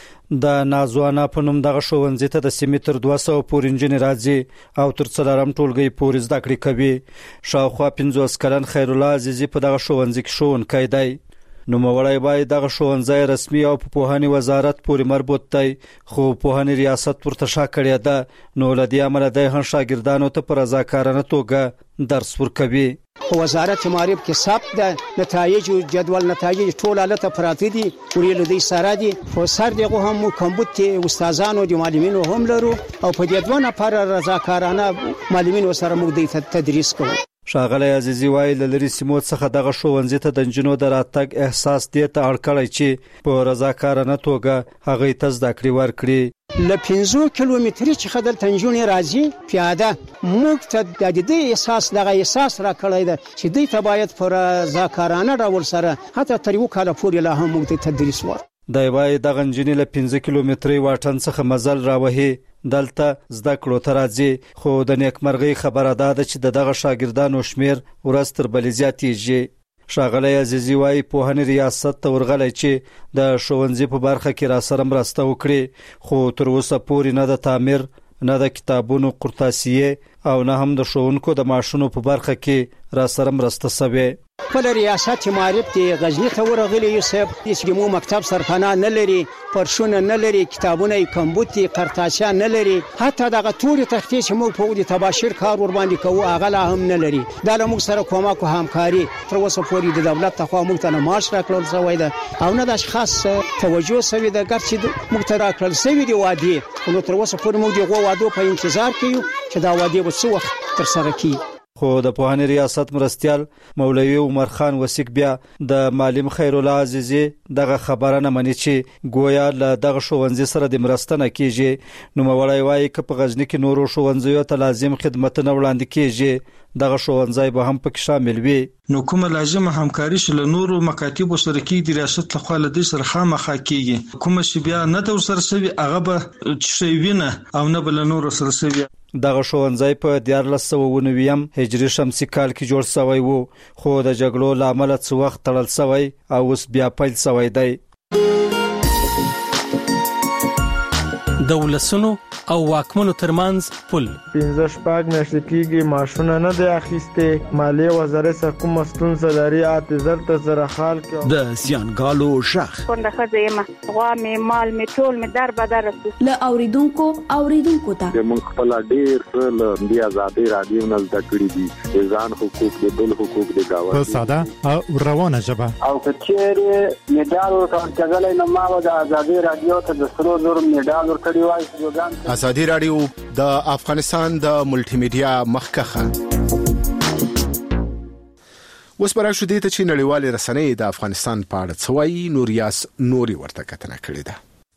د نازوانا په نوم دغه ښوونځي ته د سیمې تر دوه سوه پورې نجونې راځي او تر څلورم ټولګي پورې زده کړې کوي. شاوخوا پنځوس کلن خیر الله عزیزي په دغه ښوونځي کې ښوونکی دی. نو مولای باید دغه ښوونځی رسمي او په پوهنې وزارت پورې مربوط دی خو پوهنې ریاست ورته شا کړی ده. نو لدی عمله د هم شاګردانو ته پر رضاکارانه توګه درس ورکوي. وزارت معارف کې ثبت د نتایج او جدول نتایج ټول حالت پراته دي ورې لدی سره دي خو سر دغه هم کمبوت استادانو دي معلمینو هم لرو او په دې دوه نفر رضاکارانه معلمینو سره موږ د تدریس کوو. شاغلی عزیزي وایي لری سیمو څخه دغه ښوونځي ته د نجونو د راتګ احساس دې ته اړ کړی چې په رضاکارانه توګه هغه ته زده کړې ورکړي. ل پنځه کیلومتري چې خدل تنجونې راځي پیاده موږ ته د دې احساس دغه احساس را کړی ده چې دې ته باید پر رضاکارانه ډول سره حتی تر یو کال پورې لا هم موږ ته تدریس ورکړي. د وای د غنجنې له پنځه کیلومتري واټن څخه مزل راوهي دلته زده کړو ته راځي خو د نیکمرغي خبره ده چې دغه شاګردانو شمیر ورځ تر بلې زیاتېږي. شاغلی عزیزي وايي پوهنې ریاست ته ورغلی چې د ښوونځي په برخه کې را سره مرسته وکړي خو تر اوسه پورې نه د تعمیر نه د کتابونو قرطاسیه او نه هم د ښوونکو د معاشونو په برخه کې را سره مرسته شوه. خپل ریاست معارف ته غزنی ته ورغلی یوسف چې مو مکتب سرپناه نه لري پرشونه نه لري کتابونه کمبوتي قرطاسیه نه لري حتی دغه توري تختې چې موږ په ودی تباشر کار ور باندې کوو هغه لا هم نه لري. دا له موږ سره کومه کو همکاري تر اوسه پورې د دولت ته خو موږ ته نه معاش راکړل شوی ده او نه د اشخاص توجه شوی ده ګرځي موږ ته راکړل شوی دی وادي نو تر اوسه پورې موږ دغه وادو په انتظار کوو چې دا وادي به څو وخت تر سره کیږي. خو د پوهنې ریاست مرستيال مولوي عمر خان وسیک بیا د معلم خیر الله عزیزي دغه خبره نه مني چې گویا له دغه ښوونځي سره د مرسته نه کیږي. نو مولوي وايي چې په غزنی کې نورو ښوونځیو ته لازم خدمتونه وړاندې کیږي دغه ښوونځي به هم پکې شامل وي. نو کومه لازمه همکاري شله نورو مکاتب سره کې د ریاست لخوا له دې سره خامخا کیږي کومه چې بیا نه تر سره سوي هغه به شي وینه او نه بل نور سره سوي. دغه ښوونځی په دیارلس سوه اووه نوي هجري شمسي کال کې جوړ شوی وو خو د جګړو له امله څه وخت تړل شوی او اوس بیا پیل شوی دی. د ولسونو او واکمنو ترمنځ پل پنځه شپږ میاشتې کېږي معاشونه نه دی اخیستې مالیې وزارت څخه کومه ستونزه لري اته زر ته زره خال کې د زیانګالو شخ څنګه ښځه یم غوا مې مال مې ټول مې در بدر رسېږي له اوریدونکو اوریدونکو ته موږ خپل ډېر څه له دې ازادي رادیو نه زده کړي دي ځان حقوق د بل حقوق د گاوه په ساده او روانه ژبه او کچېره میډال ورکړل کېږي نو ما د ازادي رادیو ته د سرو زر میډال ورکړی وای. ازادي رادیو د افغانستان د ملټي میډیا مخکخه اوس برابر شو دي ته چې نړیوال رسنۍ د افغانستان په اړه څوایي نوریاس نوري ورته کتنه کړې ده.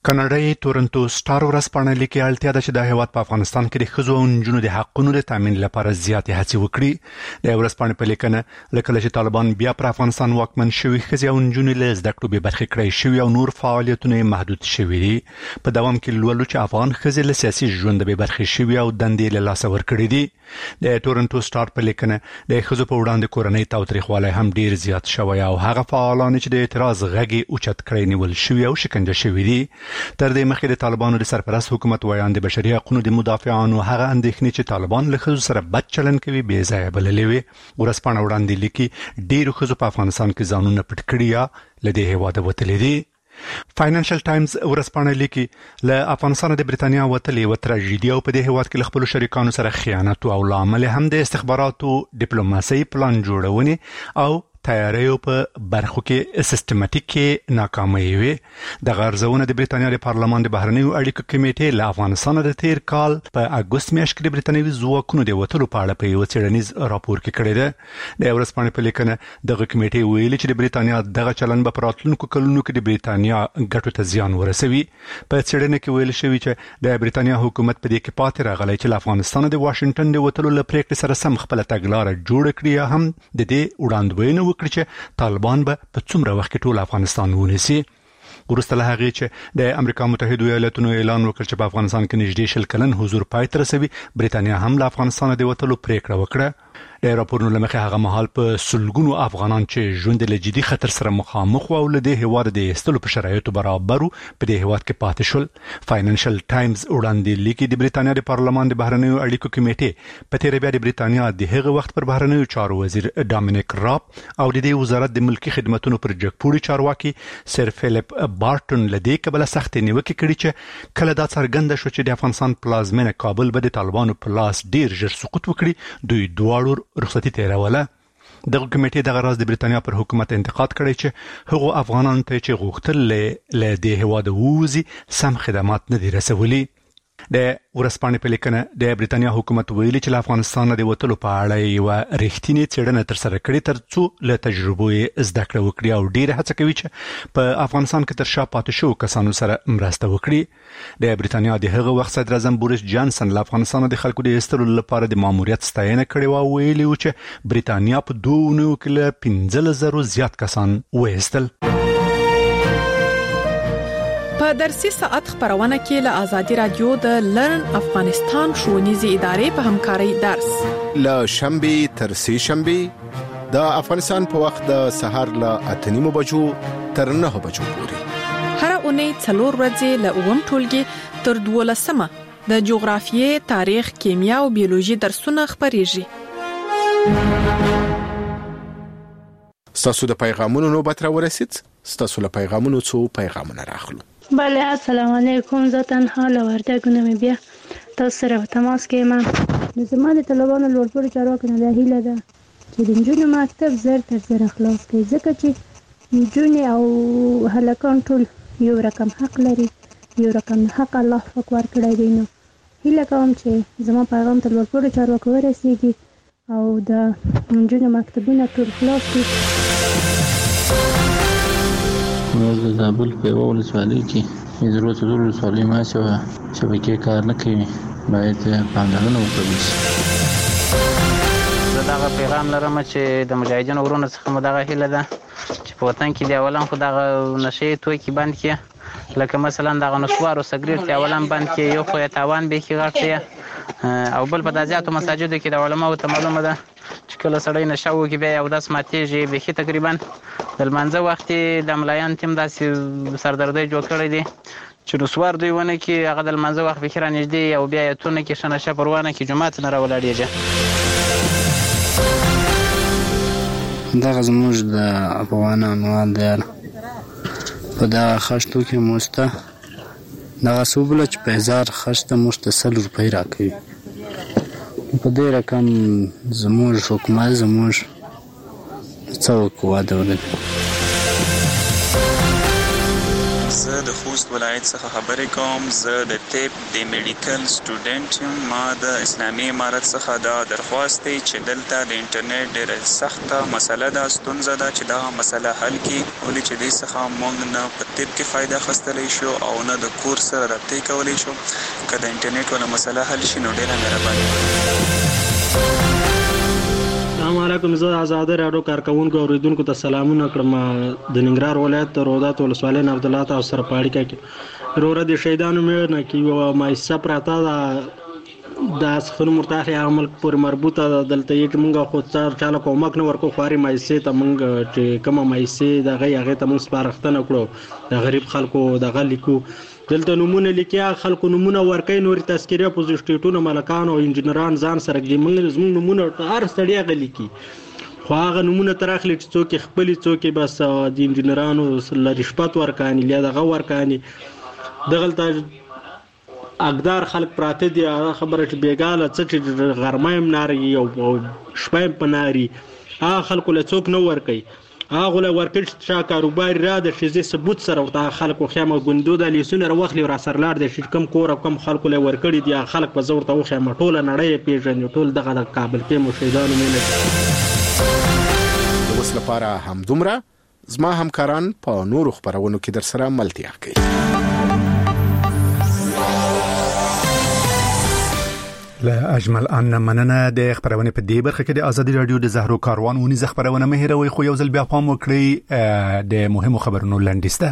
کاناډایي تورنټو سټار ورځپاڼه لیکي اړتیا ده چې د هیواد په افغانستان کې د ښځو او نجونو د حقوقو د تامین لپاره زیاتې هڅې وکړي. د ورځپاڼې په لیکنه لکه چې طالبان بیا پر افغانستان واکمن شوي ښځې او نجونې له زده کړو بې برخې کړای شوي او نور فعالیتونه محدود شوي دي. په دوام کې لولو چې افغان ښځې له سیاسي ژوند بې برخې شوي او دندې له لاسه ورکړي دي. د تورنټو سټار په لیکنه د ښځو په وړاندې کورنۍ تاوتریخوالی هم ډیر زیات شوی او هغه فعالان چې د اعتراض غږ یې اوچت کړی نیول شوي او شکنجه شوي دي. تر دې مخکې د طالبانو د سرپرست حکومت وایان د بشري حقوقو د مدافعانو هغه اندېښنې چې طالبان له ښځو سره بد چلند کوي بې ځایه بللې وې. ورځپاڼه وړاندې لیکي ډېرو ښځو په افغانستان کې ځانونه پټ کړي یا له دې هېواده وتلي دي. فاینانشل ټایمز ورځپاڼه لیکي له افغانستان د برېټانیا وتلې یوه تراژیدي او په دې هېواد کې له خپلو شریکانو سره خیانت او له امله هم د استخباراتو ډیپلوماسۍ پلان جوړونې او تیاریو په برخو کې سیستماتیکي ناکامي وي. د غرضونه د برېټانیا د پارلمان د بهرنیو اړیکو کمیټې له افغانستان د تیر کال په اګوست میاشت کې د برېټانوي ځواکونو د وتلو په اړه په یو څېړنیز راپور کې کړی ده. د ورځپاڼې په لیکنه دغه کمیټې ویلي چې د برېټانیا دغه چلند به په راتلونکو کلونو کې د برېټانیا ګټو ته زیان ورسوي. په څېړنه کې ویل شوي چې د برېټانیا حکومت په دې کې پاتې راغلی چې له افغانستان د واشنګټن د وتلو له پریکړې سره سم خپله تګلاره جوړه کړي یا هم د دې وړاندوینه کړ چې طالبان به په څومره وخت کې ټول افغانستان ونیسي. وروسته له هغې چې د امریکا متحده ایالاتونو اعلان وکړ چې په افغانستان کې نږدې شل کلن حضور پای ته رسوي، برېټانیا هم له افغانستان د وتلو پریکړه وکړه. د راپورونو له مخې هغه مهال په سلګونو افغانان چې ژوند له جدي خطر سره مخامخ وو او له دې هېواده د ایستلو په شرایطو برابرو په دې هېواد کې پاتې شول. فاینانشل ټایمز وړاندې لیکي د برېټانیا د پارلمان د بهرنیو اړیکو کمیټې په تېره بیا د برېټانیا د هغه وخت پر بهرنیو چارو وزیر ډامینیک راب او د دې وزارت د ملکي خدماتو پر جګپوړي چارواکي سر فیلیپ بارټون له دې کبله سختې نیوکې کړي چې کله دا څرګنده شو چې د افغانستان پلازمینه کابل به د طالبانو په لاس ډیر ژر سقوط وکړي، دوی دواړو رخصتي تیروله. دغه کمیټې دغه راز د برېټانیا پر حکومت انتقاد کړی چې هغو افغانانو ته چې غوښتل له دې هېواده ووځي سم خدمات نه دي رسولي. د ورځپاڼې په لیکنه د برېټانیا حکومت ویلي چې له افغانستان د وتلو په اړه یوه رښتینې څېړنه ترسره کړې تر څو له تجربو یې زده کړه وکړي او ډېره هڅه کوي چې په افغانستان کې تر شا پاتې شوو کسانو سره مرسته وکړي. د برېټانیا د هغه وخت صدر اعظم بوریس جانسن له افغانستان د خلکو د ایستلو لپاره د ماموریت ستاینه کړې وه او ویلي و چې برېټانیا په دوه اونیو کې له پنځلس زرو زیات کسان وایستل. په درسي ساعت خبرونه کې له آزادي رادیو د لرن افغانستان ښوونیزې ادارې په همکارۍ درس له شنبه تر سه شنبه د افغانستان په وخت د سهار له اته نیمو بجو تر نه بجو پورې هر اونۍ څلور ورځې له اووم ټولګي تر دولسمه د جغرافیې، تاریخ، کیمیا او بیولوژي درسونه خبريږي. ستاسو د پیغامونو نوبت را ورسید. ستاسو له پیغامونو څو پیغامونه راخلو. بله السلام علیکم. زه تنها له وردګو نه بیا تاسو سره په تماس کې یم. زما د طالبانو لوړپوړو چارواکو نه د هیله ده چې د نجونو مکتب زر تر زره خلاص کړي، ځکه چې نجونې او هلکان ټول یو رقم حق لري، یو رقم حق الله پاک ورکړی دی. نو هیله کوم چې زما پیغام ته لوړپوړو چارواکو ورسیږي او د نجونو مکتبونه ټول خلاص کړي. موږ د زابل په یوه ولسوالۍ کې د روزو ټول ولسوالۍ ماشي وه شبکې کار نه کوي، باید پاملرنه وکړل شي. زه دغه پیغام لرم چې د مجاهدینو ورونو څخه مو دغه هیله ده چې په وطن کې د اولن خو دغه نشې توکي بند کړي، لکه مثلا دغه نسوار او سګرټ د اولن بند کړي، یو خو یې تاوان به کې غټ دی او بل په دازیاتو مساجدو کې د علماو ته معلومه ده چې کله سړی نشه وکړي بیا یو داس ماتېږي بیخي تقریبا د لمانځه وخت د ملایان تیم داسې سردردۍ جوړ کړی دی چې نسوار دوی ونه کې هغه د لمانځه وخت بیخي رانږدې او بیا ایتونه کې ښه نشه پر ونه کې جومات نه راولاړېږي. دغه زموږ د افغانانو حال دی په دغه خښتو کې موږ ته دغه څو بله چې په هزار خښته موږ ته سل روپۍ راکوي. په دې رقم زموږ حکومت زموږ څه وکړو دولت. زه د خوست ولایت څخه خبرې کوم. زه د طب د میډیکل سټوډنټ یم. ما د اسلامي امارت څخه دا درخواست دی چې دلته د انټرنیټ ډېره سخته مسله ده، ستونزه ده چې دا مسله حل کړي، ولې چې دې څخه موږ نه په طب کې فایده اخیستلی شو او نه د کور سره رابطې کولی شو. که د انټرنیټ ولا مسله حل شي نو ډېره مهرباني وکړئ. السلام علیکم. زه آزاد رادیو کارکونکو اوریدونکو ته سلامونه کړم. د ننګرهار ولایت رودات ولسوالۍ نه عبدالله تاسو سره په اړیکه کې روره د شهیدانو مېړه کې یو مؤسسه پراته ده د اسخن مرتاح عمل پورې مربوطه ده. دلته یې موږ خو څار چاله کومک نه ورکو، خواري مؤسسې ته موږ چې کومه مؤسسې دغه هغې ته موږ سپارښتنه کړو د غریب خلکو دغه لیکو. دلته نمونه لیکیا خلکو نمونه ورکې نوري تذکیره پوزیشنونه ملکان او انجنیران ځان سره کې موږ زموږ نمونه هر ستړي غلي کی خو هغه نمونه تراخلي چې څوک خپل څوک بس د انجنیرانو سره رشوت ورکاني یا دغه ورکاني دغلته اقدار خلک پراته دي. خبره چې بیګاله څه چې غرمایم ناري او شپایم پناري هغه خلکو له څوک نه ورکي. هغه له ورکړ چې کاروبار را د شزي ثبوت سره او د خلکو خیمه ګوندو د لیسونه وروخلي را سرلار د شرکم کور او کم خلکو له ورکړي دي. خلک په زور ته خیمه ټوله نړۍ پیژني، ټول دغه د کابل کې مشهدانو ملت. اوس لپاره هم دومره. زما همکاران په نورو خبرونو کې در سره ملتیا کوي. له اجمل ان مننه د خبرونه په دې برخه کې د ازادي رادیو د زهرو کاروان ونی ز خبرونه مهیروي خو یو ځل بیا پام وکړي د مهمو خبرونو لنډیسته.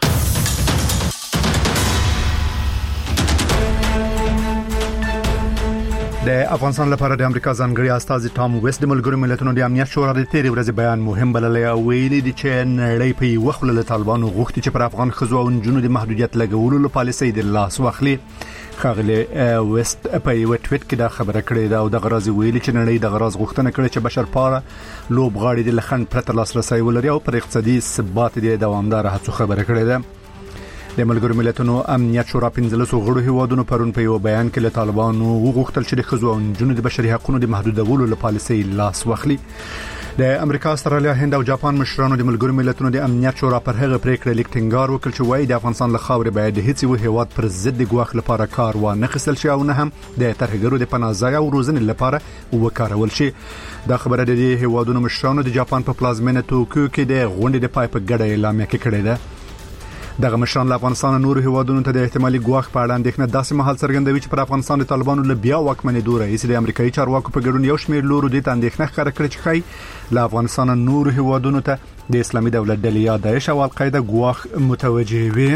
د افغانستان لپاره د امریکا ځانګړي استازي ټام ویست د ملګرو ملتونو د امنیت شورا د تیرې ورځې بیان مهم بللی او ویلي دي چې نړۍ په یو خپل له طالبانو غوښتي چې پر افغان خزو او نجونو د محدودیت لګولو لپاره پالیسي د لاس واخلي. خاغلی ویست په یو ټویټ کې دا خبره کړې ده او د غراض ویلي چې نړۍ د غراض غوښتنه کړې چې بشر پاره لوبغاړي د لخند پرته لاسرسي ولري او پر اقتصادي ثبات د دوامدار هڅو خبره کړې ده. د ملګرو ملتونو امنیت شورا پنځلسو غړو هیوادونو پرون په یو بیان کې له طالبانو وغوښتل چې د خزو او نجونو د بشري حقوقو د محدودولو لپاره پالیسي لاس واخلي. د امریکا، استرالیا، هند او جاپان مشرانو د ملګرو ملتونو د امنیت شورا پر هغه پریکړه لیک ټینګار وکړ چې وايي د افغانستان له خاورې باید د هیڅ یو هیواد پر ضد د ګواښ لپاره کار ونه خستل شي او نه هم د ترهګرو د پناه ځای او روزنې لپاره وکارول شي. دا خبره د هیوادونو مشرانو د جاپان په پلازمینه توکیو کې د غونډې د پای په ګډه اعلامیه کې کړې ده. دغه مشران له افغانستان نور هیوادونو ته د احتمالي ګواښ په اړه اندېښنه داسې مهال څرګندوي چې پر افغانستان د طالبانو له بیا واکمنېدو رئیس د امریکایي چارواکو په ګډون یو شمېر لورو د اندېښنه ښکاره کړې چې ښایي له افغانستان نور هیوادونو ته د اسلامي دولت ډلې یا داعش او القاعده ګواښ متوجه وي.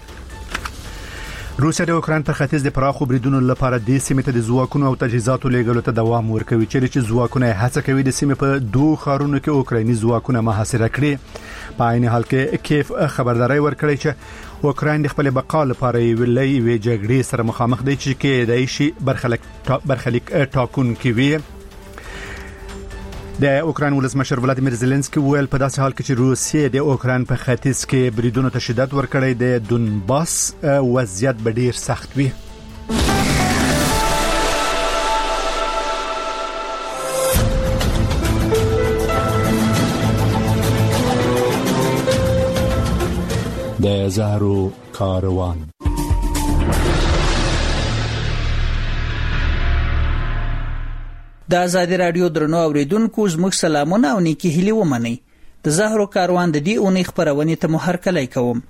روسیا د اوکران په ختیځ د پراخو بریدونو لپاره د سیمې ته د ځواکونو او تجهیزاتو لېږلو ته دوام ورکوي چې ځواکونه هڅه کوي د سیمې په دوه ښارونو کې اوکرایني ځواکونه محاصره کړي. په عین حال کې کیف خبرداري ورکړي چې اوکراین د خپل بقا لپاره ویلي وی جګړې سره مخامخ دی چې کې دای شي برخلیک برخلیک ټاکون کوي. د اوکراین ولسمشر ولادیمیر زيلنسکي ویل په داسې حال کې چې روسیه د اوکراین په ختیځ کې بریدونو ته شدت ورکړی د دونباس وضعیت به ډیر سخت وي. د زهرو کاروان د آزادي رادیو درنو اوریدونکو زموږ سلامونه او نیکی هیلې ومنئ. د زهرو کاروان د دې اونۍ خبرونه ته مو هرکلی کوم.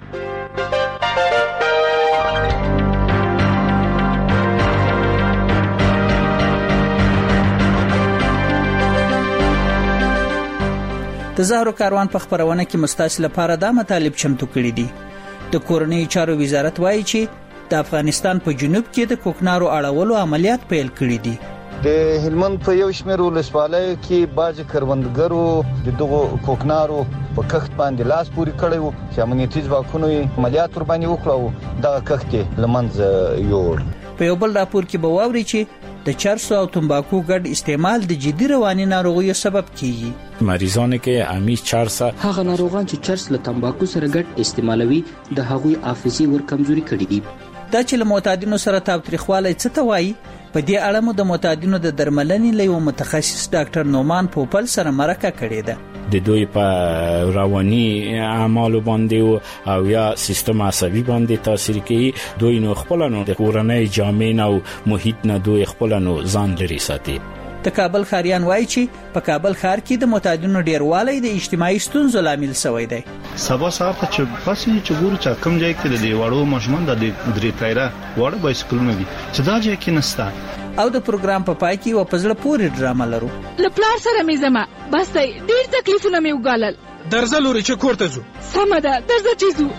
د زهرو کاروان په خبرونه کې مستاسل لپاره دا مطالب چمتو کړی دي. د کورنۍ چارو وزارت وایي چې د افغانستان په جنوب کې د کوکنارو اړولو عملیات پیل کړي دي. د هلمند په یو شمېر ولسوالیو کې باج کروندګرو د دغو کوکنارو په کښت باندې لاس پوري کړی وو چې امنیتي ځواکونو عملیات ور باندې وکړو. دغه کښت لمنځه یوړ. په یو بل راپور کې به واوري چې د چرسو او تمباکو ګډ استعمال د جدي رواني ناروغیو سبب کیږي. مریضانو کې عامي چرس هغه ناروغان چې چرس له تمباکو سره ګډ استعمالوي د هغوی حافظي ور کمزوري کړي دي. دا چې له معتادینو سره تاوتریخوالی څه ته وایي، په دې اړه مو د معتادینو د درملنې له یو متخصص ډاکټر نومان پوپل سره مرکه کړې ده. د دوی په رواني اعمالو باندې او یا سیستم عصبي باندې تاثیر کوي. دوی نو خپل نو د کورنۍ جامع او محیط نه دوی خپل نو ځان لري ساتي. د کابل خاریان وایي چې په کابل ښار کې د معتادینو ډیروالی د اجتماعي ستونزو لامل شوی دی. سبا سهار ته چې پاسې چې ګورو چې کوم ځای کې د وړو ماشومان د درې ټایره وړ بایسکلونه دي چې دا ځای کې نشته. او د پروګرام په پای کې و پزړه پورې ډرامه لرو. له پلار سره مې زما بس دی ډیر تکلیفونه مې وګالل. درځه لوري چې کور ته ځو. سمه ده درځه چې ځو.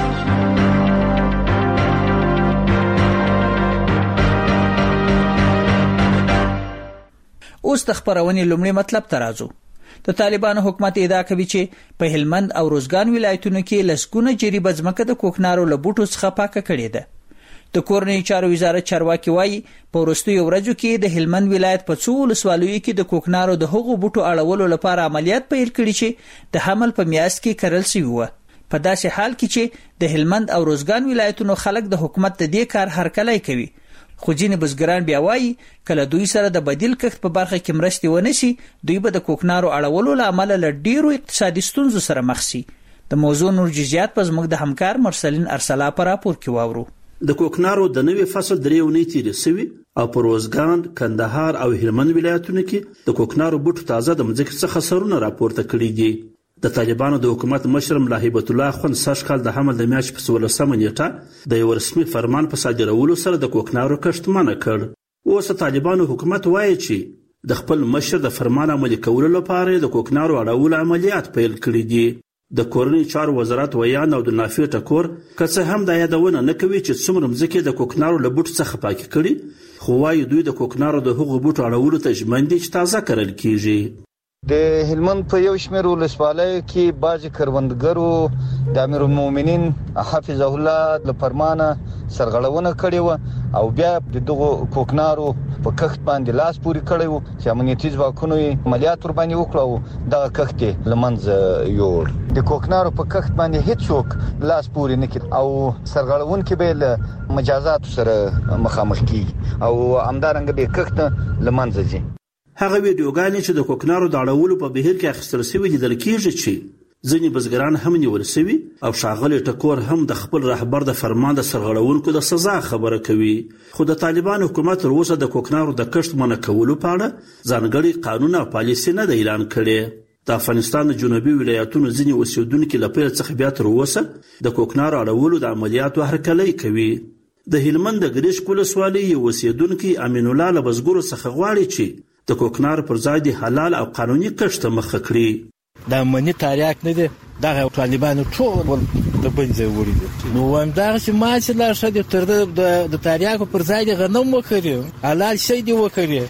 اوس د خبرونې لومړی مطلب ته راځو. د طالبانو حکومت ادعا کوي چې په هلمند او روزګان ولایتونو کې لسګونه جریبه ځمکه د کوکنارو له بوټو څخه پاکه کړې ده. د کورنۍ چارو وزارت چارواکي وایي په وروستیو ورځو کې د هلمند ولایت په څو ولسوالیو کې د کوکنارو د هغو بوټو اړولو لپاره عملیات پیل کړي چې د حمل په میاشت کې کرل شوی و. په داسې حال کې چې د هلمند او روزګان ولایتونو خلک د حکومت د دې کار هرکلی کوي. خو ځینې بزګران بیا وایي کله دوی سره د بدیل کښت په برخه کې مرستې ونشي دوی به د کوکنارو اړولو له امله له ډیرو اقتصادي ستونزو سره مخ شي. د موضوع نور جزئیات په زموږ د همکار مرسلین ارسلا په راپور کې واورو. د کوکنارو د نوې فصل درې اونۍ تیرې شوي او په روزګان، کندهار او هلمند ولایتونو کې د کوکنارو بوټو تازه د مځکې څخه سرونه راپورته کړي دي. د طالبانو د حکومت مشر ملا هیبت الله خان سږ کال د حمل د میاشتې په څوارلسمه نیټه د یو رسمي فرمان په صادرولو سره د کوکنارو کښت منع کړ. اوس د طالبانو حکومت وایي چې د خپل مشر د فرمان عملي کولو لپاره د کوکنارو اړولو عملیات پیل کړي دي. د کورنۍ چارو وزارت ویان او د نافع ټکور که څه هم دا یادونه نه کوي چې څومره مځکې د کوکنارو له بوټو څخه پاکې کړي، خو وایي دوی د کوکنارو د هغو بوټو اړولو ته ژمن دي چې تازه کرل کیږي. د هلمند په یو شمېر ولسوالیو کې بعضې کروندګرو د امیرالمؤمنین حفظه الله له فرمانه سرغړونه کړې وه او بیا د دغو کوکنارو په کښت باندې لاس پورې کړی و چې امنیتي ځواکونو یې عملیات ورباندې وکړه او دغه کښت یې له منځه یوړ. د کوکنارو په کښت باندې هیڅوک لاس پورې نه کړي او سرغړونکي به له مجازاتو سره مخامخ کیږي او همدارنګه به کښت له منځه ځي. هغه ویډیوګانې چې د کوکنارو د اړولو په بهیر کې اخیستل شوي لیدل کېږي چې ځینې بزګران هم نیول شوي او ښاغلی ټکور هم د خپل رهبر د فرمان د سرغړونکو د سزا خبره کوي. خو د طالبان حکومت تر اوسه د کوکنارو د کښت منع کولو په اړه ځانګړی قانون او پالیسي نه ده اعلان کړې. د افغانستان د جنوبي ولایتونو ځینې اوسیدونکي له پیل څخه بیا تر اوسه د کوکنارو اړولو د عملیاتو هرکلی کوي. د هلمند د ګریشک ولسوالۍ یو اوسیدونکي امین الله له بزګرو څخه غواړي چې د کوکنارو پر ځای د حلال او قانوني کښت ته مخه کړي. دا منی تاریاک نه دی، دغه طالبانو ټول د بنځه وړي دي. نو وایم دغه چې ما چې لا ښه دي تر د تاریاکو پر ځای د غنم وکړي، حلال شی دی وکړي.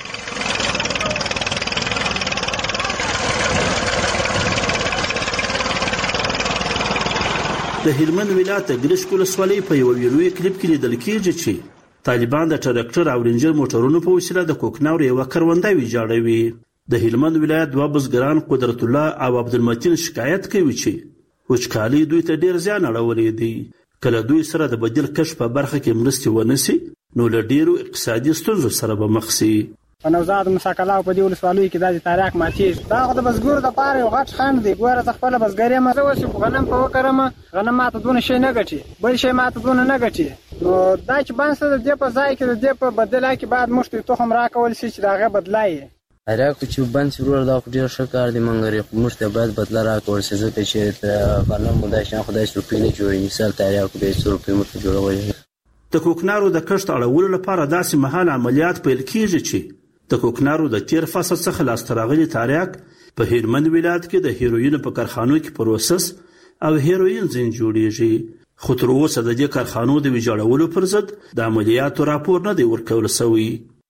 د هلمند ولایت د ګریشک ولسوالۍ په یو ویډیویي کلیپ کې لیدل کېږي چې طالبان د ټرکټر او رینجر موټرونو په وسیله د کوکنارو یوه کرونده ویجاړوي. د هلمند ولایت دوه بزګران قدرت الله او عبدالمتین شکایت کوي چې وچکالي دوی ته ډیر زیان اړولی دی. کله دوی سره د بدیل کښت په برخه کې مرستې ونشي نو له ډیرو اقتصادي ستونزو سره به مخ شي. په نوزاد مساکلا په دې ولسوالیو کې د تاریخ ماتیږي. دا د بزګرو لپاره یو غټ خنډ دی. ګوره زه خپله بزګري یم، زه اوس په غنم په وکرم، غنم ماته دونه شی نه ګټي، بل شی ماته دونه نه ګټي. نو دا چې بنسته د دې په ځای کې د دې په بدله کې باید موږ ته تخم راکول شي چې دغه بدلای راکو چې بند ورور دا ډیر ښه کار دی، مونږ موږ ته باید بدله راکول شي ځکه چې غنم مو دا شان خدای سپې نه جوړي. مثال تاریخ د سپې مو جوړوي. د کوکنارو د کښت اړولو لپاره داسې مهال عملیات پیل کیږي چې د کوکنارو د تیر فصل څخه لاسته راغلي تاریاک په هلمند ولایت کې د هیروین په کارخانو کې پروسس او هیروین ځین جوړیږي. خو تر اوسه د دې کارخانو د ویجاړولو پر ضد د عملیاتو راپور نه دی ورکول شوی.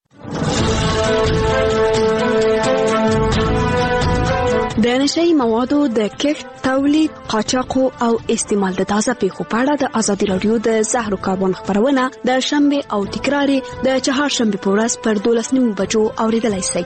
د نشئی موادو د کښت، تولید، قاچاق او استعمال د تازه پیښو په اړه د ازادي رادیو د زهرو کاروان خبرونه د شنبه او تکرار د چهارشنبه په ورځ پر دولس نیمو بجو اوریدلای شئ.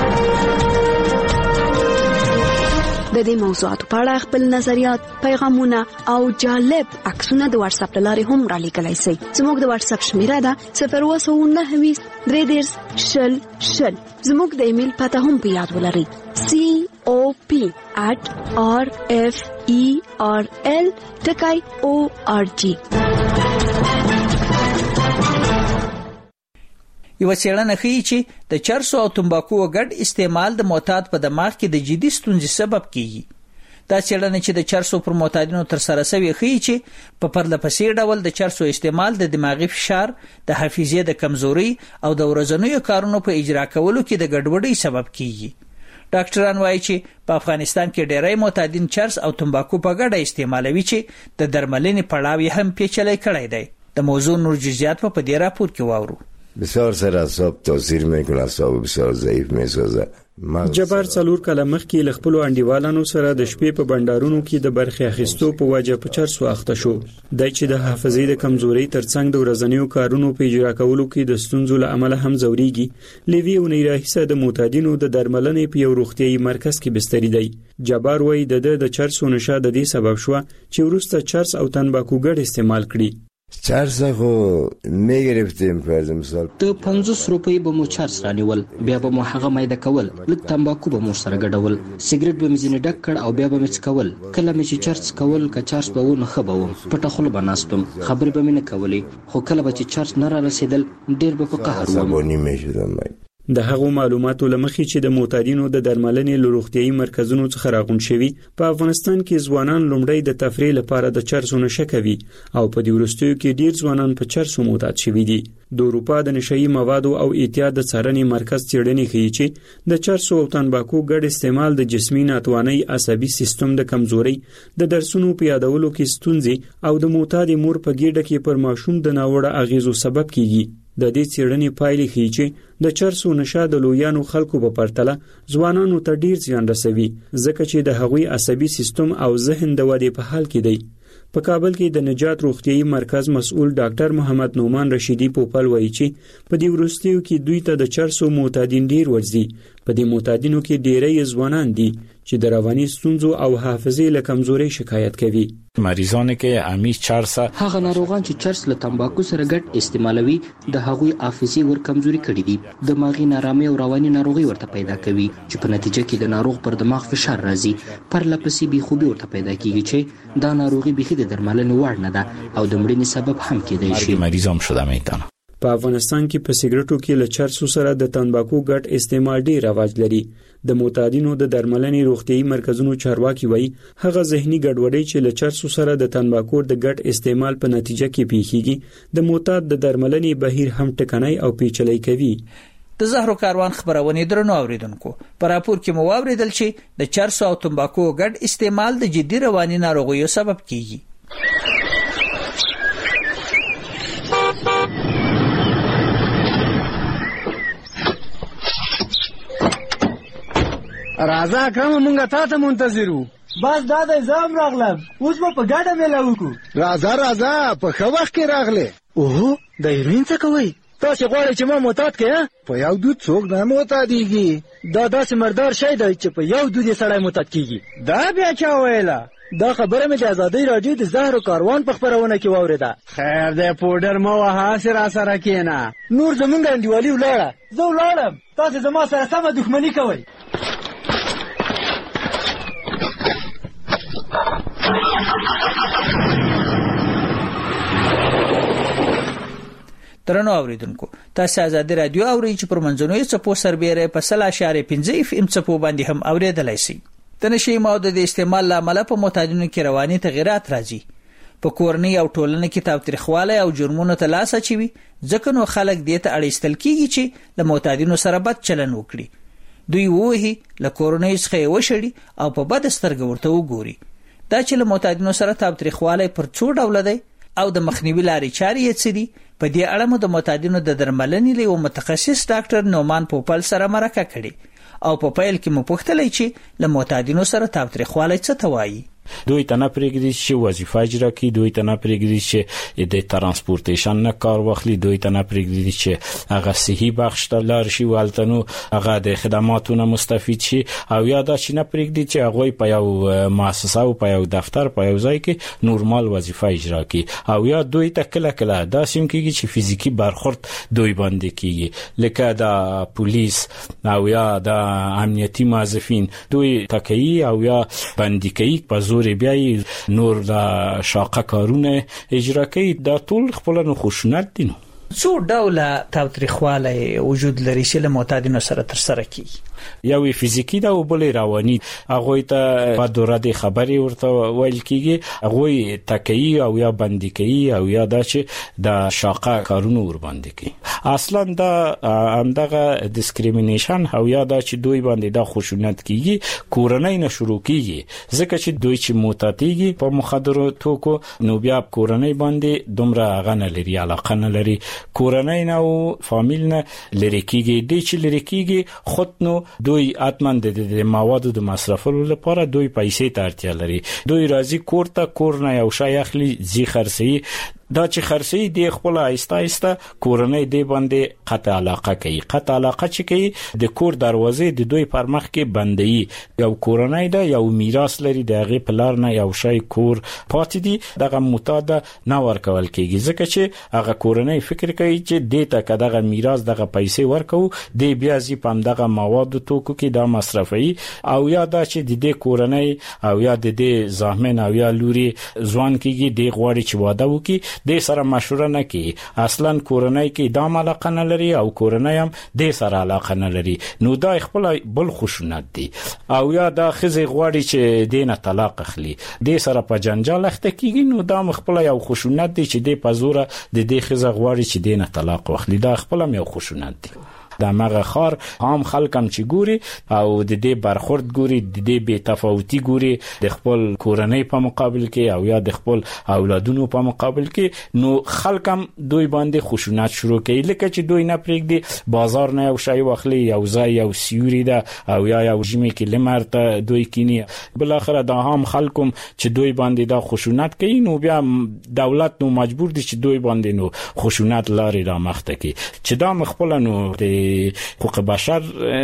د دې موضوعاتو په اړه خپل نظریات، پیغامونه او جالب عکسونه د واتس اپ لارې هم را لیږلی شئ. زموږ د واتس اپ شمیره ده صفر اووه سوه نهه ویشت درې دېرش شل شل. زموږ د ایمیل پته هم په یاد ولرئ: سی او پی at r f e r l ټکی او ار جی. یو څېړنه ښیي چې د چرسو او تمباکو ګډ استعمال د معتاد په دماغ کې د جدي ستونزې سبب کیږي. دا څېړنه چې د چرسو پر معتادینو تر سره شوې ښیي چې په پرله پسې ډول د چرسو استعمال د دماغي فشار، د حافظې د کمزوري او د ورځنیو کارونو په اجرا کولو کې د ګډوډۍ سبب کیږي. ډاکټران وایي چې په افغانستان کې ډېری معتادین چرس او تمباکو په ګډه استعمالوي چې د درملنې پړاو یې هم پیچلی کړی دی. د موضوع نور جزئیات په دې راپور کې واورو. بسیار سر اعصاب تاثیر میکنه، اعصاب بسیار ضعیف میسازه. جبار څلور کاله مخکې له خپلو انډیوالانو سره د شپې په بندرونو کې د برخې اخیستو په وجه په چرسو اخته شو. دای چې د حافظې د کمزوري ترڅنګ د ورځنیو کارونو په اجرا کولو کې د ستونزو له امله هم ځوريږي. لوی او نه راهیسه د معتادینو د درملنې په یو روغتيایي مرکز کې بستری دی. جبار وایي د د چرسو نشه د دې سبب شو چې ورسته چرس او تنباکو ګډ استعمال کړي. چرس خو میگرفتیم فرض مثال ته پنځوس روپۍ به مو چرس رانیول، بیا به مو هغه مایده کول، لږ تمباکو به مو سره ګډول، سیګریټ به مې ځینې ډک کړ او بیا به مې څکول. کله مې چې چرس کول که چرس به ونه ښه به وم، پټه خوله به ناستم، خبرې به مې نه کولې، خو کله به چې چرس نه را رسېدل ډېر به په قهر وم. عصباني مې شدم. د هغو معلوماتو لمخې چې د معتادینو د درملنې له روغتيایي مرکزونو څخه راغون شوي، په افغانستان کې ځوانان لومړی د تفریح لپاره د چرسو نشه کوي او په دې وروستیو کې ډیر ځوانان په چرسو معتاد شوي دي. د اروپا د نشهیي موادو او احتیاط د څارنې مرکز څېړنې ښیي چې د چرسو او تنباکو ګډ استعمال د جسمي ناتوانۍ، عصبي سیستم د کمزوري، د درسونو په یادولو کې ستونزې او د معتاد مور په ګېډه کې پر ماشوم د ناوړه اغیزو سبب کیږي. د دې څېړنې پایلې ښیي چې د چرسو نشه د لویانو خلکو په پرتله ځوانانو ته ډیر زیان رسوي، ځکه چې د هغوی عصبي سیستم او ذهن د ودې په حال کې دی. په کابل کې د نجات روغتيایي مرکز مسؤل ډاکټر محمد نومان رشیدي پوپل وایي چې په دې وروستیو کې دوی ته د چرسو معتادین ډیر ورځي. په دې معتادینو کې ډیری ځوانان دي چې د رواني ستونزو او حافظې له کمزوري شکایت کوي. مریضان که همی چرس هغه ناروغان چې چرس له تمباکو سره ګډ استعمالوي د هغوی حافظې ور کمزوري کړي دي. دماغي نارامي او رواني ناروغي ورته پیدا کوي چې په نتیجه کې د ناروغ پر دماغ فشار راځي، پرلپسې بې خوبي ورته پیدا کیږي چې دا ناروغي بيخي د درملنې وړ نه ده او د مړینې سبب هم کېدای شي. مریض هم شده میتونه. په افغانستان کې په سیګریټو کې له چرسو سره د تنباکو ګډ استعمال ډیر رواج لري. د معتادینو د درملنې روغتيایي مرکزونو چارواکي وایي هغه ذهني ګډوډۍ چې له چرسو سره د تنباکو د ګډ استعمال په نتیجه کې پیښیږي د معتاد د درملنې بهیر هم ټکنۍ او پیچلۍ کوي. د زهرو کاروان خبرونه درنو اوریدونکو په راپور کې مو واوریدل چې د چرسو او تنباکو ګډ استعمال د جدي رواني ناروغیو سبب کیږي. راځه اکرم مونږه تا ته منتظر وو. بس دا د زام راغلم، اوس به په ګډه میله وکړو. راځه راځه په ښه وخت کې راغلې. اوهو د هیروین څه کوئ؟ تاسې غواړئ چې ما معتاد کړې؟ په یو دود څوک نه معتادېږي. دا داسې مردار شی دی چې په یو دود یې سړی معتاد کېږي. دا بیا چا ویله؟ دا خبره مې د ازادۍ راډیو د زهرو کاروان په خپرونه کې واورېده. خیر دی پوډر مه وهه، هسې راسره کښېنه. نور زمونږ انډیوالي ولاړه. زه ولاړم، تاسې زما سره سمه دښمني کوئ. درنو اوریدونکو، تاسو آزادي رادیو اورئ چې پر منځنوي څپو سربېره په سل اشاریه پنځه اف ام څپو باندې هم اوریدلای شئ. د نشي موادو د استعمال لامل په معتادینو کې رواني تغیرات راځي. په کورنۍ او ټولنه کې تاوتریخوالی او جرمونو ته لاس اچوي، ځکه نو خلک دې ته اړیستل کیږي چې له معتادینو سره بد چلن وکړي. دوی ووهي، له کورنۍ څخه یې وشړي او په بد سترګه ورته وګوري. دا چې له معتادینو سره تاوتریخوالی پر څو ډوله دی او د مخنیوي لارې چارې یې څه دي، په دې اړه مو د معتادینو د درملنې له یو متخصص ډاکټر نومان پوپل سره مرکه کړې او په پیل کې مو پوښتلې چې له معتادینو سره تاوتریخوالی څه ته وایي. دوی ته نه پرېږدي چې وظیفه اجرا کړي، دوی ته نه پرېږدي چې د ترانسپورټیشن نه کار واخلي، دوی ته نه پرېږدي چې هغه صحي بخش ته لاړ شي ولته نو هغه د خدماتو نه مستفید شي، او یا دا چې نه پرېږدي چې هغه په یو مؤسسه او په یو دفتر په یو ځای کې نورمال وظیفه اجرا کړي، او یا دوی ته کله کله دا سیم کېږي چې فزیکی برخورد دوی باندې کېږي، لکه دا پولیس او یا د امنیتي موظفین دوی تکي او یا بندي کوي په زور بیا نور د شاقه کارونه اجرا کوي. دا ټول خپل نو خشونت دي. نو څو ډوله تاوتریخوالی وجود لري چې له معتادینو سره تر سره کیږي؟ یو فزیکی دا او بل رواني. هغه ته په دوره د خبري ورته ویل کیږي، هغه تکي او یا بندي کوي او یا دا چې د شاقه کارونه ور باندې کوي. اصلا دا همدغه ډیسکریمینیشن او یا دا چې دوی باندې دا خشونت کیږي کورنۍ نه شروع کیږي، ځکه چې دوی چې معتادیږي په مخدرو توکو نو بیا کورنۍ باندې دومره غنه لري علاقه نه لري، کورنۍ نه او فامیل نه لری کیږي. د چې لری کیږي خود نو دوی اتمن د موادو د مصرفولو لپاره دوی پیسې ته اړتیا لري، دوی راځي کور ته، کور نه یو شی اخلي زی خرڅي، دا چې خرڅي دی خپل آیسته آیسته کورنۍ دی باندې قطع علاقه کوي. قطع علاقه چې کوي د کور دروازې د دوی پر مخ کې بندي، یو کورنۍ دا یو میراث لري، دغه پلار نه یو شی کور پاتې دي، دغه معتاد نه ورکول کیږي، ځکه چې هغه کورنۍ فکر کوي چې دته کداغه میراث دغه پیسې ورکو دی بیا زی پم دغه مواد توکو کې دا مصرفي، او یا دا چې د دې کورنۍ او یا د دې زامن او یا لوري ځوان کېږي دی غواړي چې واده وکړي، د سره مشوره نه کی، اصلا کورنۍ کې دام علاقه نه لري او کورنۍ هم د سره علاقه نه لري، نو دا خپل بل خشونت دي. او یا دا خزي غواړي چې دینه طلاق اخلي، د سره په جنجال اخته کیږي، نو دا خپل یو خشونت دي چې د پزوره د دې خزه غواړي چې دینه طلاق واخلي، دا خپل یو خشونت دي. د مغه خار عام خلکم چې ګوري او د دې برخورد ګوري، د دې بے تفاوتی ګوري د خپل کورنۍ په مقابل کې او یا د خپل اولادونو په مقابل کې، نو خلکم دوی باندې خشونت شروع کوي، لکه چې دوی نه پرېږدي بازار نه یو شی واخلي، یو ځای یو سیوري ده او یا یو ژمي کې لمرته دوی کینی، بل اخر د عام خلکم چې دوی باندې دا خشونت کوي، نو بیا دولت نو مجبور دي چې دوی باندې نو خشونت لاري را مخته کوي، چې دا مخبل نو د حقوق بشر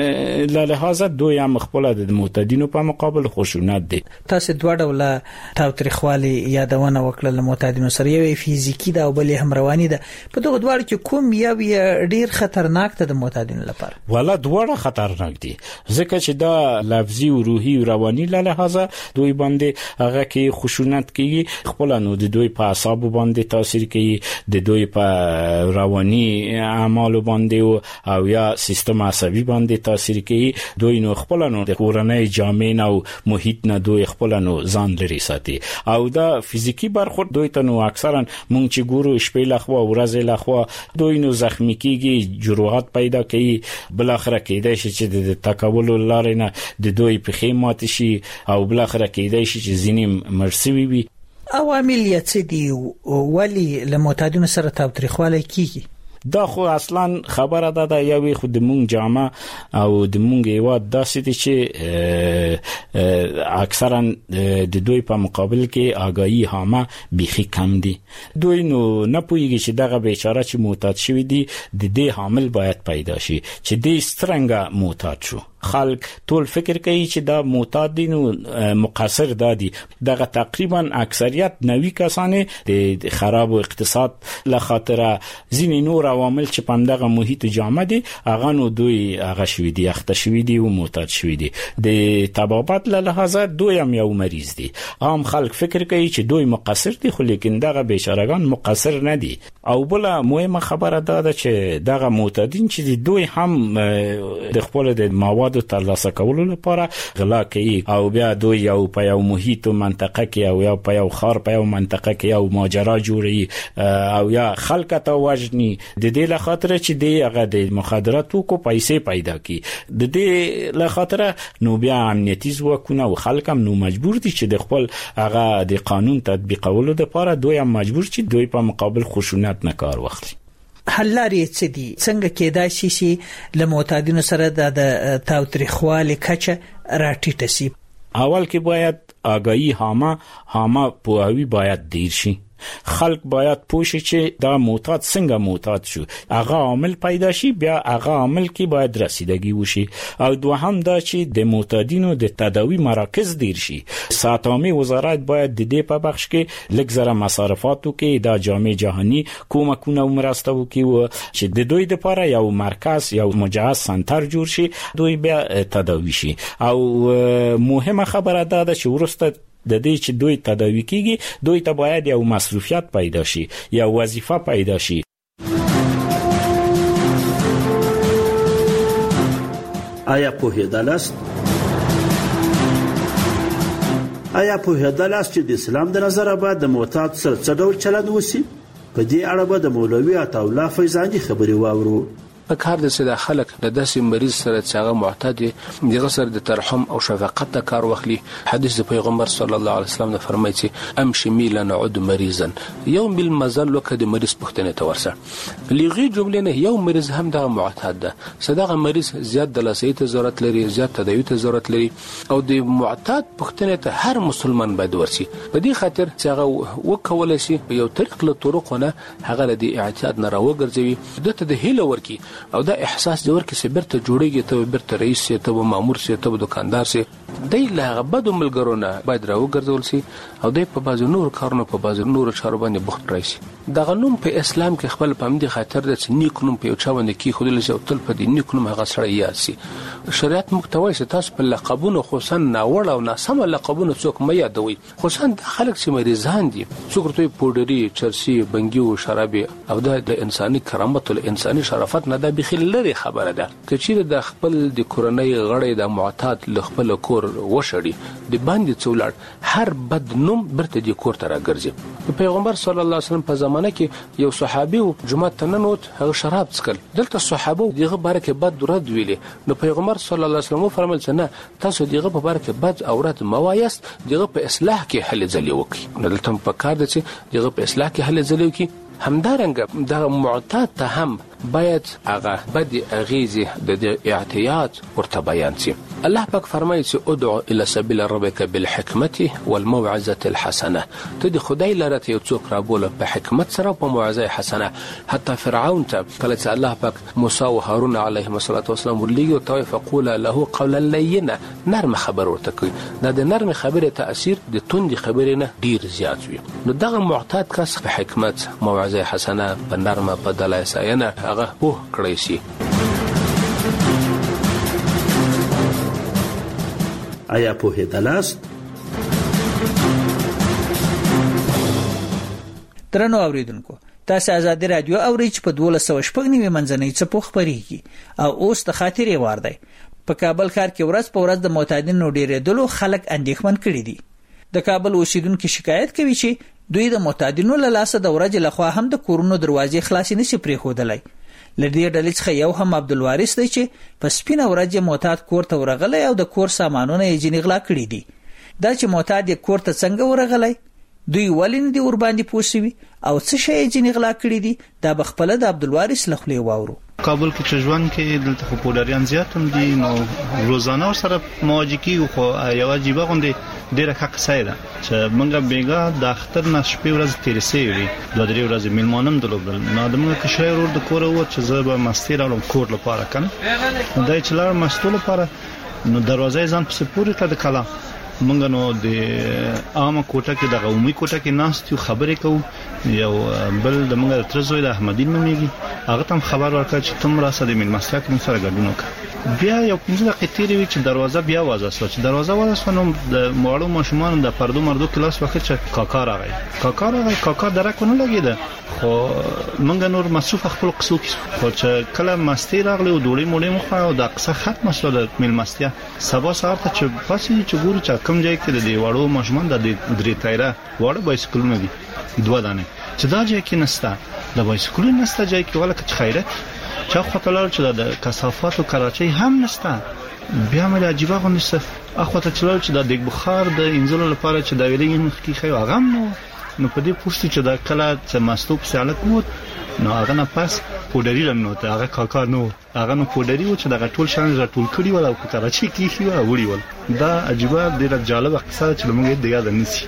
له لحاظ دوی هم خپل د معتادینو په مقابل خشونت دي. تاسو دوه ډوله تاوتریخوالي یادونه وکړه له معتادینو سره، یو فزیکی ده او بل هم رواني ده، په دغه دوه کې کوم یو ډیر خطرناک ده د معتادینو لپاره؟ ولا دوه خطرناک دي، ځکه چې دا لفظي او روحي او رواني له لحاظ دوی باندې هغه کې خشونت کوي، خپل نو د دوی په اعصاب باندې تاثیر کوي، د دوی په رواني اعمال باندې او یا سیستم عصبي باندې تاثیر کوي، دوی نو خپل نو د کورنۍ جامې او محیط نه دوی خپل نو ځان لري ساتي، او دا فزیکی برخورد دوی ته نو اکثرا مونږ چې ګورو شپې لخوا ورځې لخوا دوی نو زخمی کیږي، جروحات پیدا کوي، بل اخر کېدای شي چې د تکول لارې نه د دوی په خیمات شي، او بل اخر کېدای شي چې ځینې مرسوي وي. عوامل یې څه دي ولی له معتادینو سره تاوتریخوالی کیږي؟ دا خو اصلا خبره ده د یوې خو د مونږ جامه او د مونږ هیواد داسې دي چې اکثرا د دوی په مقابل کې آگاهی هامه بیخي کم دي، دوی نو نه پوهیږي چې دغه بیچاره چې معتاد شوی دي د دې حامل باید پیدا شي چې دې سترنګه معتاد شو. خلک ټول فکر کوي چې دا معتاد دي نو مقصر دادي، دغه تقریبا اکثریت نوي کسان د خراب اقتصاد له خاطر ځینې نور عوامل چې په دغه محیط جامه دي هغه نو دوی هغه شوی دي، اخته شوی دي او معتاد شوی دي. د طبابت له لحاظ دوی هم یو مریض دي، عام خلک فکر کوي چې دوی مقصر دي، خو لیکن دغه بیچارهګان مقصر نه دي. او بل مهمه خبره ده چې دغه معتادین چې دوی هم د خپل د مواد د ترلاسه کولو لپاره غلا کوي، او بیا دوی یو په یو محیط او منطقه کې او یو په یو خار په یو منطقه کې یو ماجرا جوړي او یا خلک ته وژني، د دې لخاطر چې دی هغه د مخدراتو کو پیسې پیدا کی، د دې لخاطر نو بیا امنیتي ځواکونه او خلک هم نو مجبور دي چې د خپل هغه د قانون تطبیقولو لپاره دوی هم مجبور چې دوی په مقابل خشونت نه کار واخلي. حل لري څه دي؟ څنګه کېدای شي چې له معتادینو سره د تاوتریخوالي کچه راټیټه شي؟ اول کې باید آگاهی هامه هامه پوهاوی باید دیر شي. خلق باید پوښي چې دا معتاد څنګه معتاد شو، هغه عامل پیدا شي، بیا هغه عامل کې باید رسیدګي وشي. او دوهم دا چې د معتادینو د تداوی مراکز ډیر شي. ساتامي وزارت باید د دې په بخش کې لږ زره مصارفاتو کې دا جامع جهانی کومکونه مرسته وکړي چې د دوی لپاره یو مرکز یو مجهز سنټر جوړ شي، دوی بیا تداوی شي. او مهمه خبره دا ده چې ورسته د دې چې دوی تداوی کیږي، دوی ته باید یو مصروفیت پیدا شي، یو وظیفه پیدا شي. آیا پوهیدلاست آیا پوهیدلاست چې د اسلام د نظر بعد د معتاد سره څه ډول چلند وسی؟ په دې اړه به د مولوي عطا الله فیضاني خبري واورو. په کار د سید خلک د داسې مریض سره چې هغه معتاد دی دغه سره د ترحم او شفقت د کار واخلي. حدیث د پیغمبر صلی الله علیه وسلم د فرمایي چې امشي میلا نعود مریضا یوم بالمزل وکړه د مریض پوښتنه ته ورسه. لغوي جملې نه یو مریض هم دغه معتاد ده، صدغه مریض زیات د لاسیت ضرورت لري، زیات تداوی ته ضرورت لري او د معتاد پوښتنه ته هر مسلمان باید ورسي. په دې خاطر چې هغه وکول شي یو طریق له طرقونه هغه د اعتیاد نه راوګرځوي، دته د هیله ورکی او دا احساس د ورکه چې برته جوړیږي، ته برته رئیس سي، ته مامور سي، ته دکاندار سي، دای له بده ملګرونه باید راوګرځول سي او دای په بازو نور کارونه په بازو نور چارو باندې بوخت راشي. دغه نوم په اسلام کې خپل پام دي خاطر د نیک نوم په یو چا باندې کې خودل شي او تل په دې نیک نوم هغه سره یاد سي. شریعت مکتوي چې تاسو په لقبونو خصوصا ناوړ او ناسم لقبونو څوک مې یادوي، خصوصا د خلک چې مریضان دي، څوک ته پودری، چرسي، بنګیو، شرابي او د انساني کرامت او انساني شرافت نه د بخیل لري خبره ده. کچې د خپل د کورنۍ غړي د معتاد ل خپل کور وشړي د باندې څولړ هر بد نوم برته د کور ته راګرځي. پیغمبر صلی الله علیه وسلم په زمانه کې یو صحابي جمعه ته ننوت، هغه شراب څکل، دلته صحابه دغه بارکه بد رد ویلي. نو پیغمبر صلی الله علیه وسلم فرمایل چې نه، تاسو دغه په بارکه بد اورات موایست، دغه په اصلاح کې حل ځلی وکي. نو دلته په کار ده چې دغه په اصلاح کې حل ځلی وکي. همدارنګه د معتاد ته هم باید هغه بد اغیزه د اعتیاد ورته بیان شي. الله پاک فرمایي چې ادعو الى سبيل ربك بالحکمه والموعظه الحسنه. ته د خدای لاره ته یو څوک رابوله په حکمت سره په موعظه حسنه. حتی فرعون ته کله چې الله پاک موسی او هارون علیهم السلام ورلیږي او فقول له قولا لینا، نرم خبر ورته کوي. دا د نرم خبره تاثیر د توند خبرې نه ډیر زیات وي. نو دغه معتاد کس په حکمت، موعظه حسنه، په نرمه بدلای ساینه هغه په کړی شي. آیا پوهیدلاست؟ درنو اوریدونکو، تاسو آزادي رادیو اورئ چې په دوه سوه شپږ نیمه منځنۍ څپو خبرېږي او اوس د خاطرې وار دی. په کابل ښار کې ورځ په ورځ د معتادینو ډېرېدلو خلک اندېښمن کړي دي. د کابل اوسیدونکو شکایت کوي چې دوی د معتادینو له لاسه د ورځې لخوا هم د کورونو دروازې خلاصې نشي پرېښودلی. له دې ډلې څخه یو هم عبدالوارث دی چې په سپینه ورځ معتاد کور ته ورغلی او د کور سامانونه یې ځینې غلا کړي دي. دا چې معتاد یې کور ته څنګه ورغلی، دوی ولې نه دي ورباندې پوه سوي او څه شی یې ځینې غلا کړي دي، دا به خپله د عبدالوارث له خولې واورو. کابل کې چې ژوند کې دلته خو پولریان زیات هم دي، نو روزانه سره مواجه کیږو. خو یو عجیبه غوندې ډېره ښه قصه ده چې موږ بیګا د اختر نه شپې ورځې تېرې سوې وي، دوه درې ورځې میلمانه هم درلودل. نو د موږ کشری ورور د کوره ووت چې زه به مستې راوړم کور لپاره که نه، نو دی چې لاړم مستو لپاره، نو دروازه یې ځان پسې پورې کړه د کلا. موږ نو د عامه کوټه کې دغه عمومي کوټه کې ناست یو، خبرې کوو. یو بل د موږ د تره زوی د احمدین نومېږي، هغه ته هم خبر ورکړه چې ته هم راسه د میلمستیا کې موږ سره ګډون وکړه. بیا یو پنځه دقیقې تېرې وي چې دروازه بیا وازه سوه. چې دروازه وازه سوه نو د واړو ماشومانو د پردو مردو کلاس وخت چې کاکا راغی کاکا راغی کاکا درک ونه لګېده. خو موږ نور مصروف خپل قصو کې، خو چې کله مستې راغلی او ډوډۍ موډۍ مو خوړه او دا قصه ختمه سوه د میلمستیا. سبا سهار ته چې پاسې چې ګورو چې کوم ځای کې د واړو ماشومان د درې تایره واړه بایسکلونه دي دوه دانې، چې دا ځای کې نسته، د بایسکلونو نسته ځای کې، ولکه چې خیرت چا خواته لاړ چې د کثافات او کراچۍ هم نسته. بیا مې عجیبه غوندې څه اخواته چې لاړ چې د دیګ بخار د انځلو لپاره چې دا ویلې مخکې خیو هغه هم نو نو په دې پوښتې چې دا کله چې مستو پسې هلک ووت، نو هغه نه پس پودری رم نو ته هغه کاکا نو هغه نو پودری و چې دغه ټول شان را ټول کړی ولا په کراچي کې شي ولا وړي ول دا عجيبه ډیره جالبه قصه چې موږ یې د یاد نشي.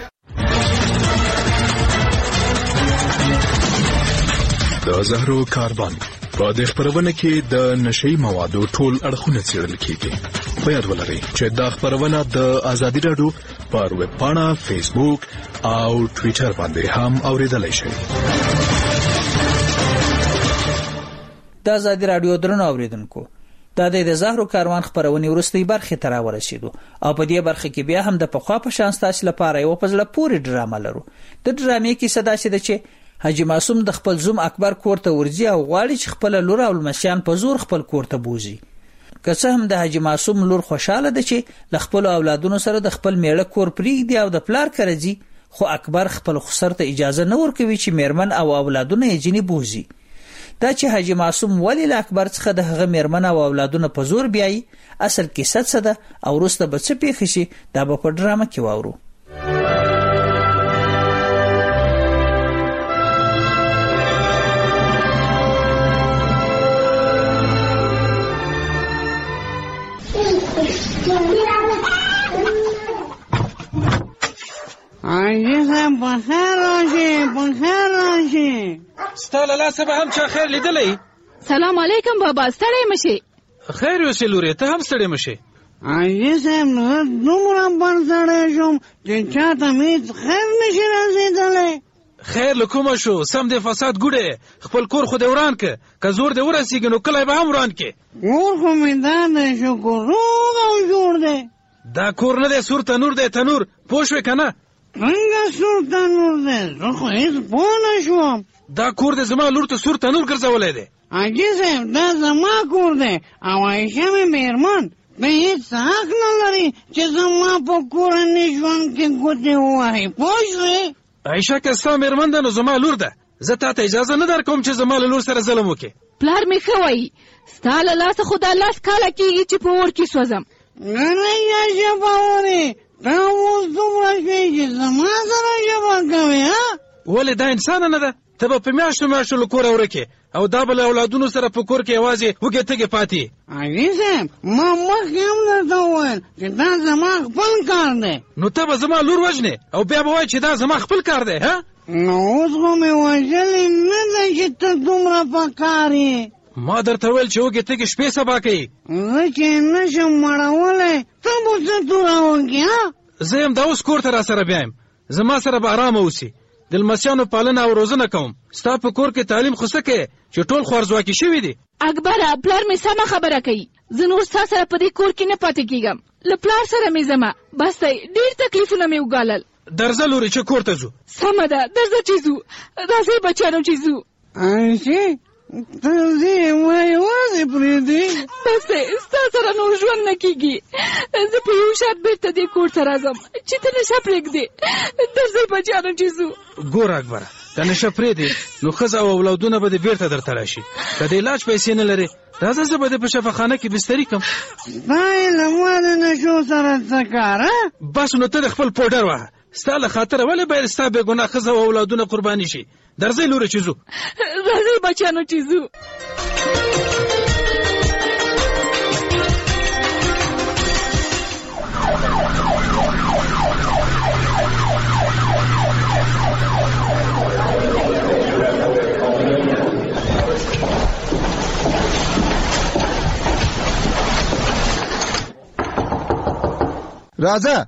د زهرو کاروان په دې خبرونه کې د نشئی موادو ټول اړخونه څېړل کیږي. په یاد ولرئ چې دا خبرونه د ازادي رادیو پر ویب پاڼه، فیسبوک او ټوئیټر باندې هم اوریدلای شئ. د ازادي رادیو درنو اوریدونکو، دا د زهرو کاروان خبرونه ورستۍ برخه ته راورسېدو او په دې برخه کې بیا هم د پخوا په شان تاسو لپاره یو په زړه پورې ډرامه لرو. د ډرامې کې صدا شي چې حاجی معصوم د خپل زوم اکبر کور ته ورځي او غواړي چې خپل لور او لمسیان په زور خپل کور ته بوزي. که څه هم د حاجی معصوم لور خوشاله ده چې ل خپل اولادونو سره د خپل میړه کور پریږدي او د پلار کرځي، خو اکبر خپل خسر ته اجازه نه ورکوي چې میرمن او اولادونه یې جنې بوزي. دا چې حاجی معصوم ولی له اکبر څخه د هغه میرمن او اولادونه په زور بیایي، اصل کیسه څه ده او وروسته به څه پیښ شي، دا به په ډرامه کې واورو. آجی صاحب بخیر راشی بخیر راشی. ستا له لاسه به هم چا خیر لیدلی؟ سلام علیکم بابا، ستړی مشې. خیر یوسې لورې، ته هم ستړی مشې. آجی صاحب نو دومره بند سړی شوم چې چا ته مې خیر نشي رسېدلی. خیر له کومه شو؟ سم دې فساد ګوډې، خپل کور خو دې وران که که زور دې ورسېږي نو کلی به هم وران کې. کور خو مې دا دی شکر روغ او جوړ دی. دا کور نه دی سور تنور دی تنور، پوه شوې که نه؟ څنګه سور تنور دی؟ زه خو هېڅ پوه نه شوم. دا کور دې زما لور ته سور تنور ګرځولی دی. حاجي صاحب دا زما کور دی او عایشه مې میرمن، ته هېڅ حق نه لرې چې زما په کورني ژوند کې ګوتې ووهې، پوه شوې؟ عایشه که ستا میرمن ده نو زما لور ده. زه تا ته اجازه نه درکوم چې زما له لور سره ظلم وکړې. پلار مې ښه وایي، ستا له لاسه خو دا لاس کاله کېږي چې په اور کې سوځم. نه نه یا ژبه ورې، ته اوس دومره شوې چې زما سره ژبه کوې ها؟ ولې دا انسانه نه ده؟ ته به په میاشتو میاشتو له کوره ورکې او دا به له اولادونو سره په کور کې یوازې وږې تږې پاتې. حاجي صاحب ما مخکې هم درته وویل چې دا زما خپل کار دی. نو ته به زما لور وژنې او بیا به وایې چې دا زما خپل کار دی ها؟ نو اوس خو مې وژلې نه ده چې ته دومره په کار یې. ما درته ویل چې وږې تږې شپې سبا کوي. زه چې نه شم مړولی ته به څه توره وکړې ها؟ زه یم دا اوس کور ته را سره بیایم، زما سره به ارامه اوسي. د لمسیانو پالنه او روزنه کوم. ستا په کور کې تعلیم خو څه کوې چې ټول خوارځواکي شوي دي؟ اکبره پلار مې سمه خبره کوي، زه نور ستا سره په دې کور کې نه پاتې کېږم. له پلار سره مې ځمه، بس دی ډېر تکلیفونه مې وګالل. درځه لورې چې کور ته ځو. سمه ده درځه چې ځو، راځئ بچیانو چې ځو. عایشې ته ځې ما یوازې پرېږدې؟ بس دی ستا سره نور ژوند نه کېږي. زه په یو شرط بېرته دې کور ته راځم چې ته نشه پرېږدې. درځئ بچیانو چې ځو. ګوره اکبره که نشه پرېږدې نو ښځه او اولادونه به دې بېرته درته راشي. که د علاج پیسې نه لرې راځه زه به دې په شفاخانه کې بستري کړم. دا یې له ما د نشو سره څه کار؟ بس نو ته د خپل پوډر وهه. ستا له خاطره ولې باید ستا بې ګناه ښځه او اولادونه قرباني شي؟ درځئ لورې چې ځو. راځئ بچیانو چې ځو. راځه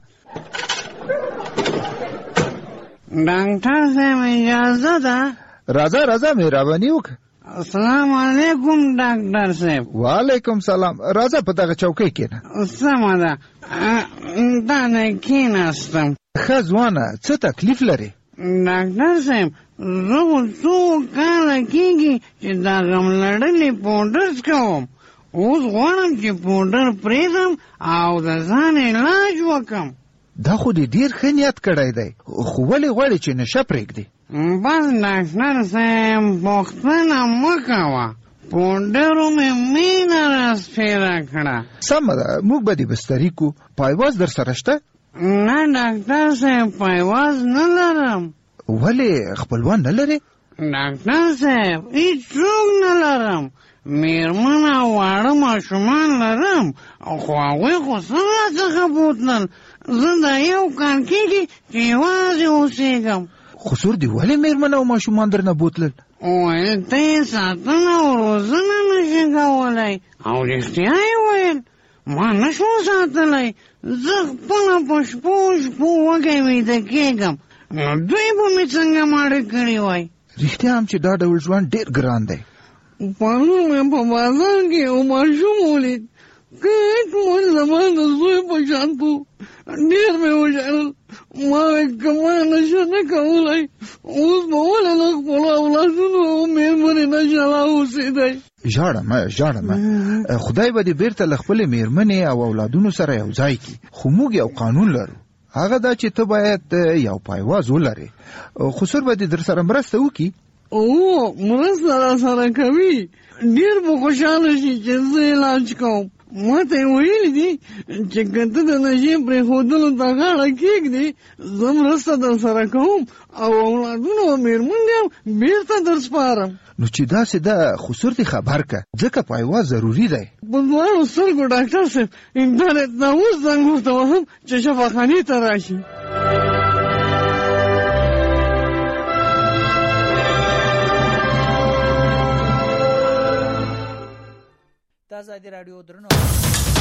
ډاکټر صاحب اجازه ده؟ راځه راځه مهرباني وکړه. السلام علیکم ډاکټر صاحب. وعلیکم سلام. راځه په دغه چوکۍ کښېنه. سمه ده دا نه کېناستم. ښه ځوانه څه تکلیف لرې؟ ډاکټر صاحب زه خو څو کاله کېږي چې دا غم لړلې پوډر څکوم. اوس غواړم چې پوډر پرېږدم او د ځان علاج وکړم. دا خو دې ډېر ښه نیت کړی دی، خو ولې غواړې چې نشه پرېږدې؟ بس ډاکټر صاحب پوښتنه مه کوه، پوډرو مې مینه راسپېره کړه. سمه ده موږ به دې بستري کړو. پایواز در سره شته؟ نه ډاکټر صاحب پایواز نه لرم. ولې خپلوان نه لرې؟ ډاکټر صاحب هیڅوک نه لرم، میرمن او واړه ماشومان لرم، خو هغوی خو څنګه څخه بوتلل. زه دا یو کال کېږي چې یوازې اوسېږم. خسور دې ولې میرمن او ماشومان درنه بوتلل؟ ویل ته یې ساتنه او روزنه نشي کولی، او رښتیا یې ویل ما نشو ساتلی. زه خپله په شپو شپو وږی ویده کېږم، نو دوی به مې څنګه ماړه کړي وای. رښتیا هم چې دا ډول ژوند ډېر ګران دی. پرون مې په بازار کې یو ماشوم ولید، کټ مون زما د زوی په شان و، ډېر مې وژړل. ما ویل که ما نشه نه کولی، اوس به ولې له خپلو اولادونو او مېرمنې نه جلا اوسېدی. ژاړه مه ژاړه مه، خدای به دې بیرته له خپلې مېرمنې او اولادونو سره یو ځای کړي. خو موږ یو قانون لرو، هغه دا چې ته باید یو پایواز ولرې. خسر به دې در سره مرسته وکړي. او مرسته را سره کوي، ډېر به خوشحاله شي چې زه علاج کوم. ما ته یې ویلي دي چې که ته د نشې پرېښودلو ته غاړه کېږدې، زه مرسته در سره کوم او اولادونه او مېرمنې هم بېرته در سپارم. نو چې داسې ده خسر دې خبر که، ځکه پایواز ضروري دی. په دواړو سترګو ډاکټر صاحب، انټرنېټ نه اوس زنګ ورته وهم چې شفاخانې ته راشي. د ازادي راډیو درنو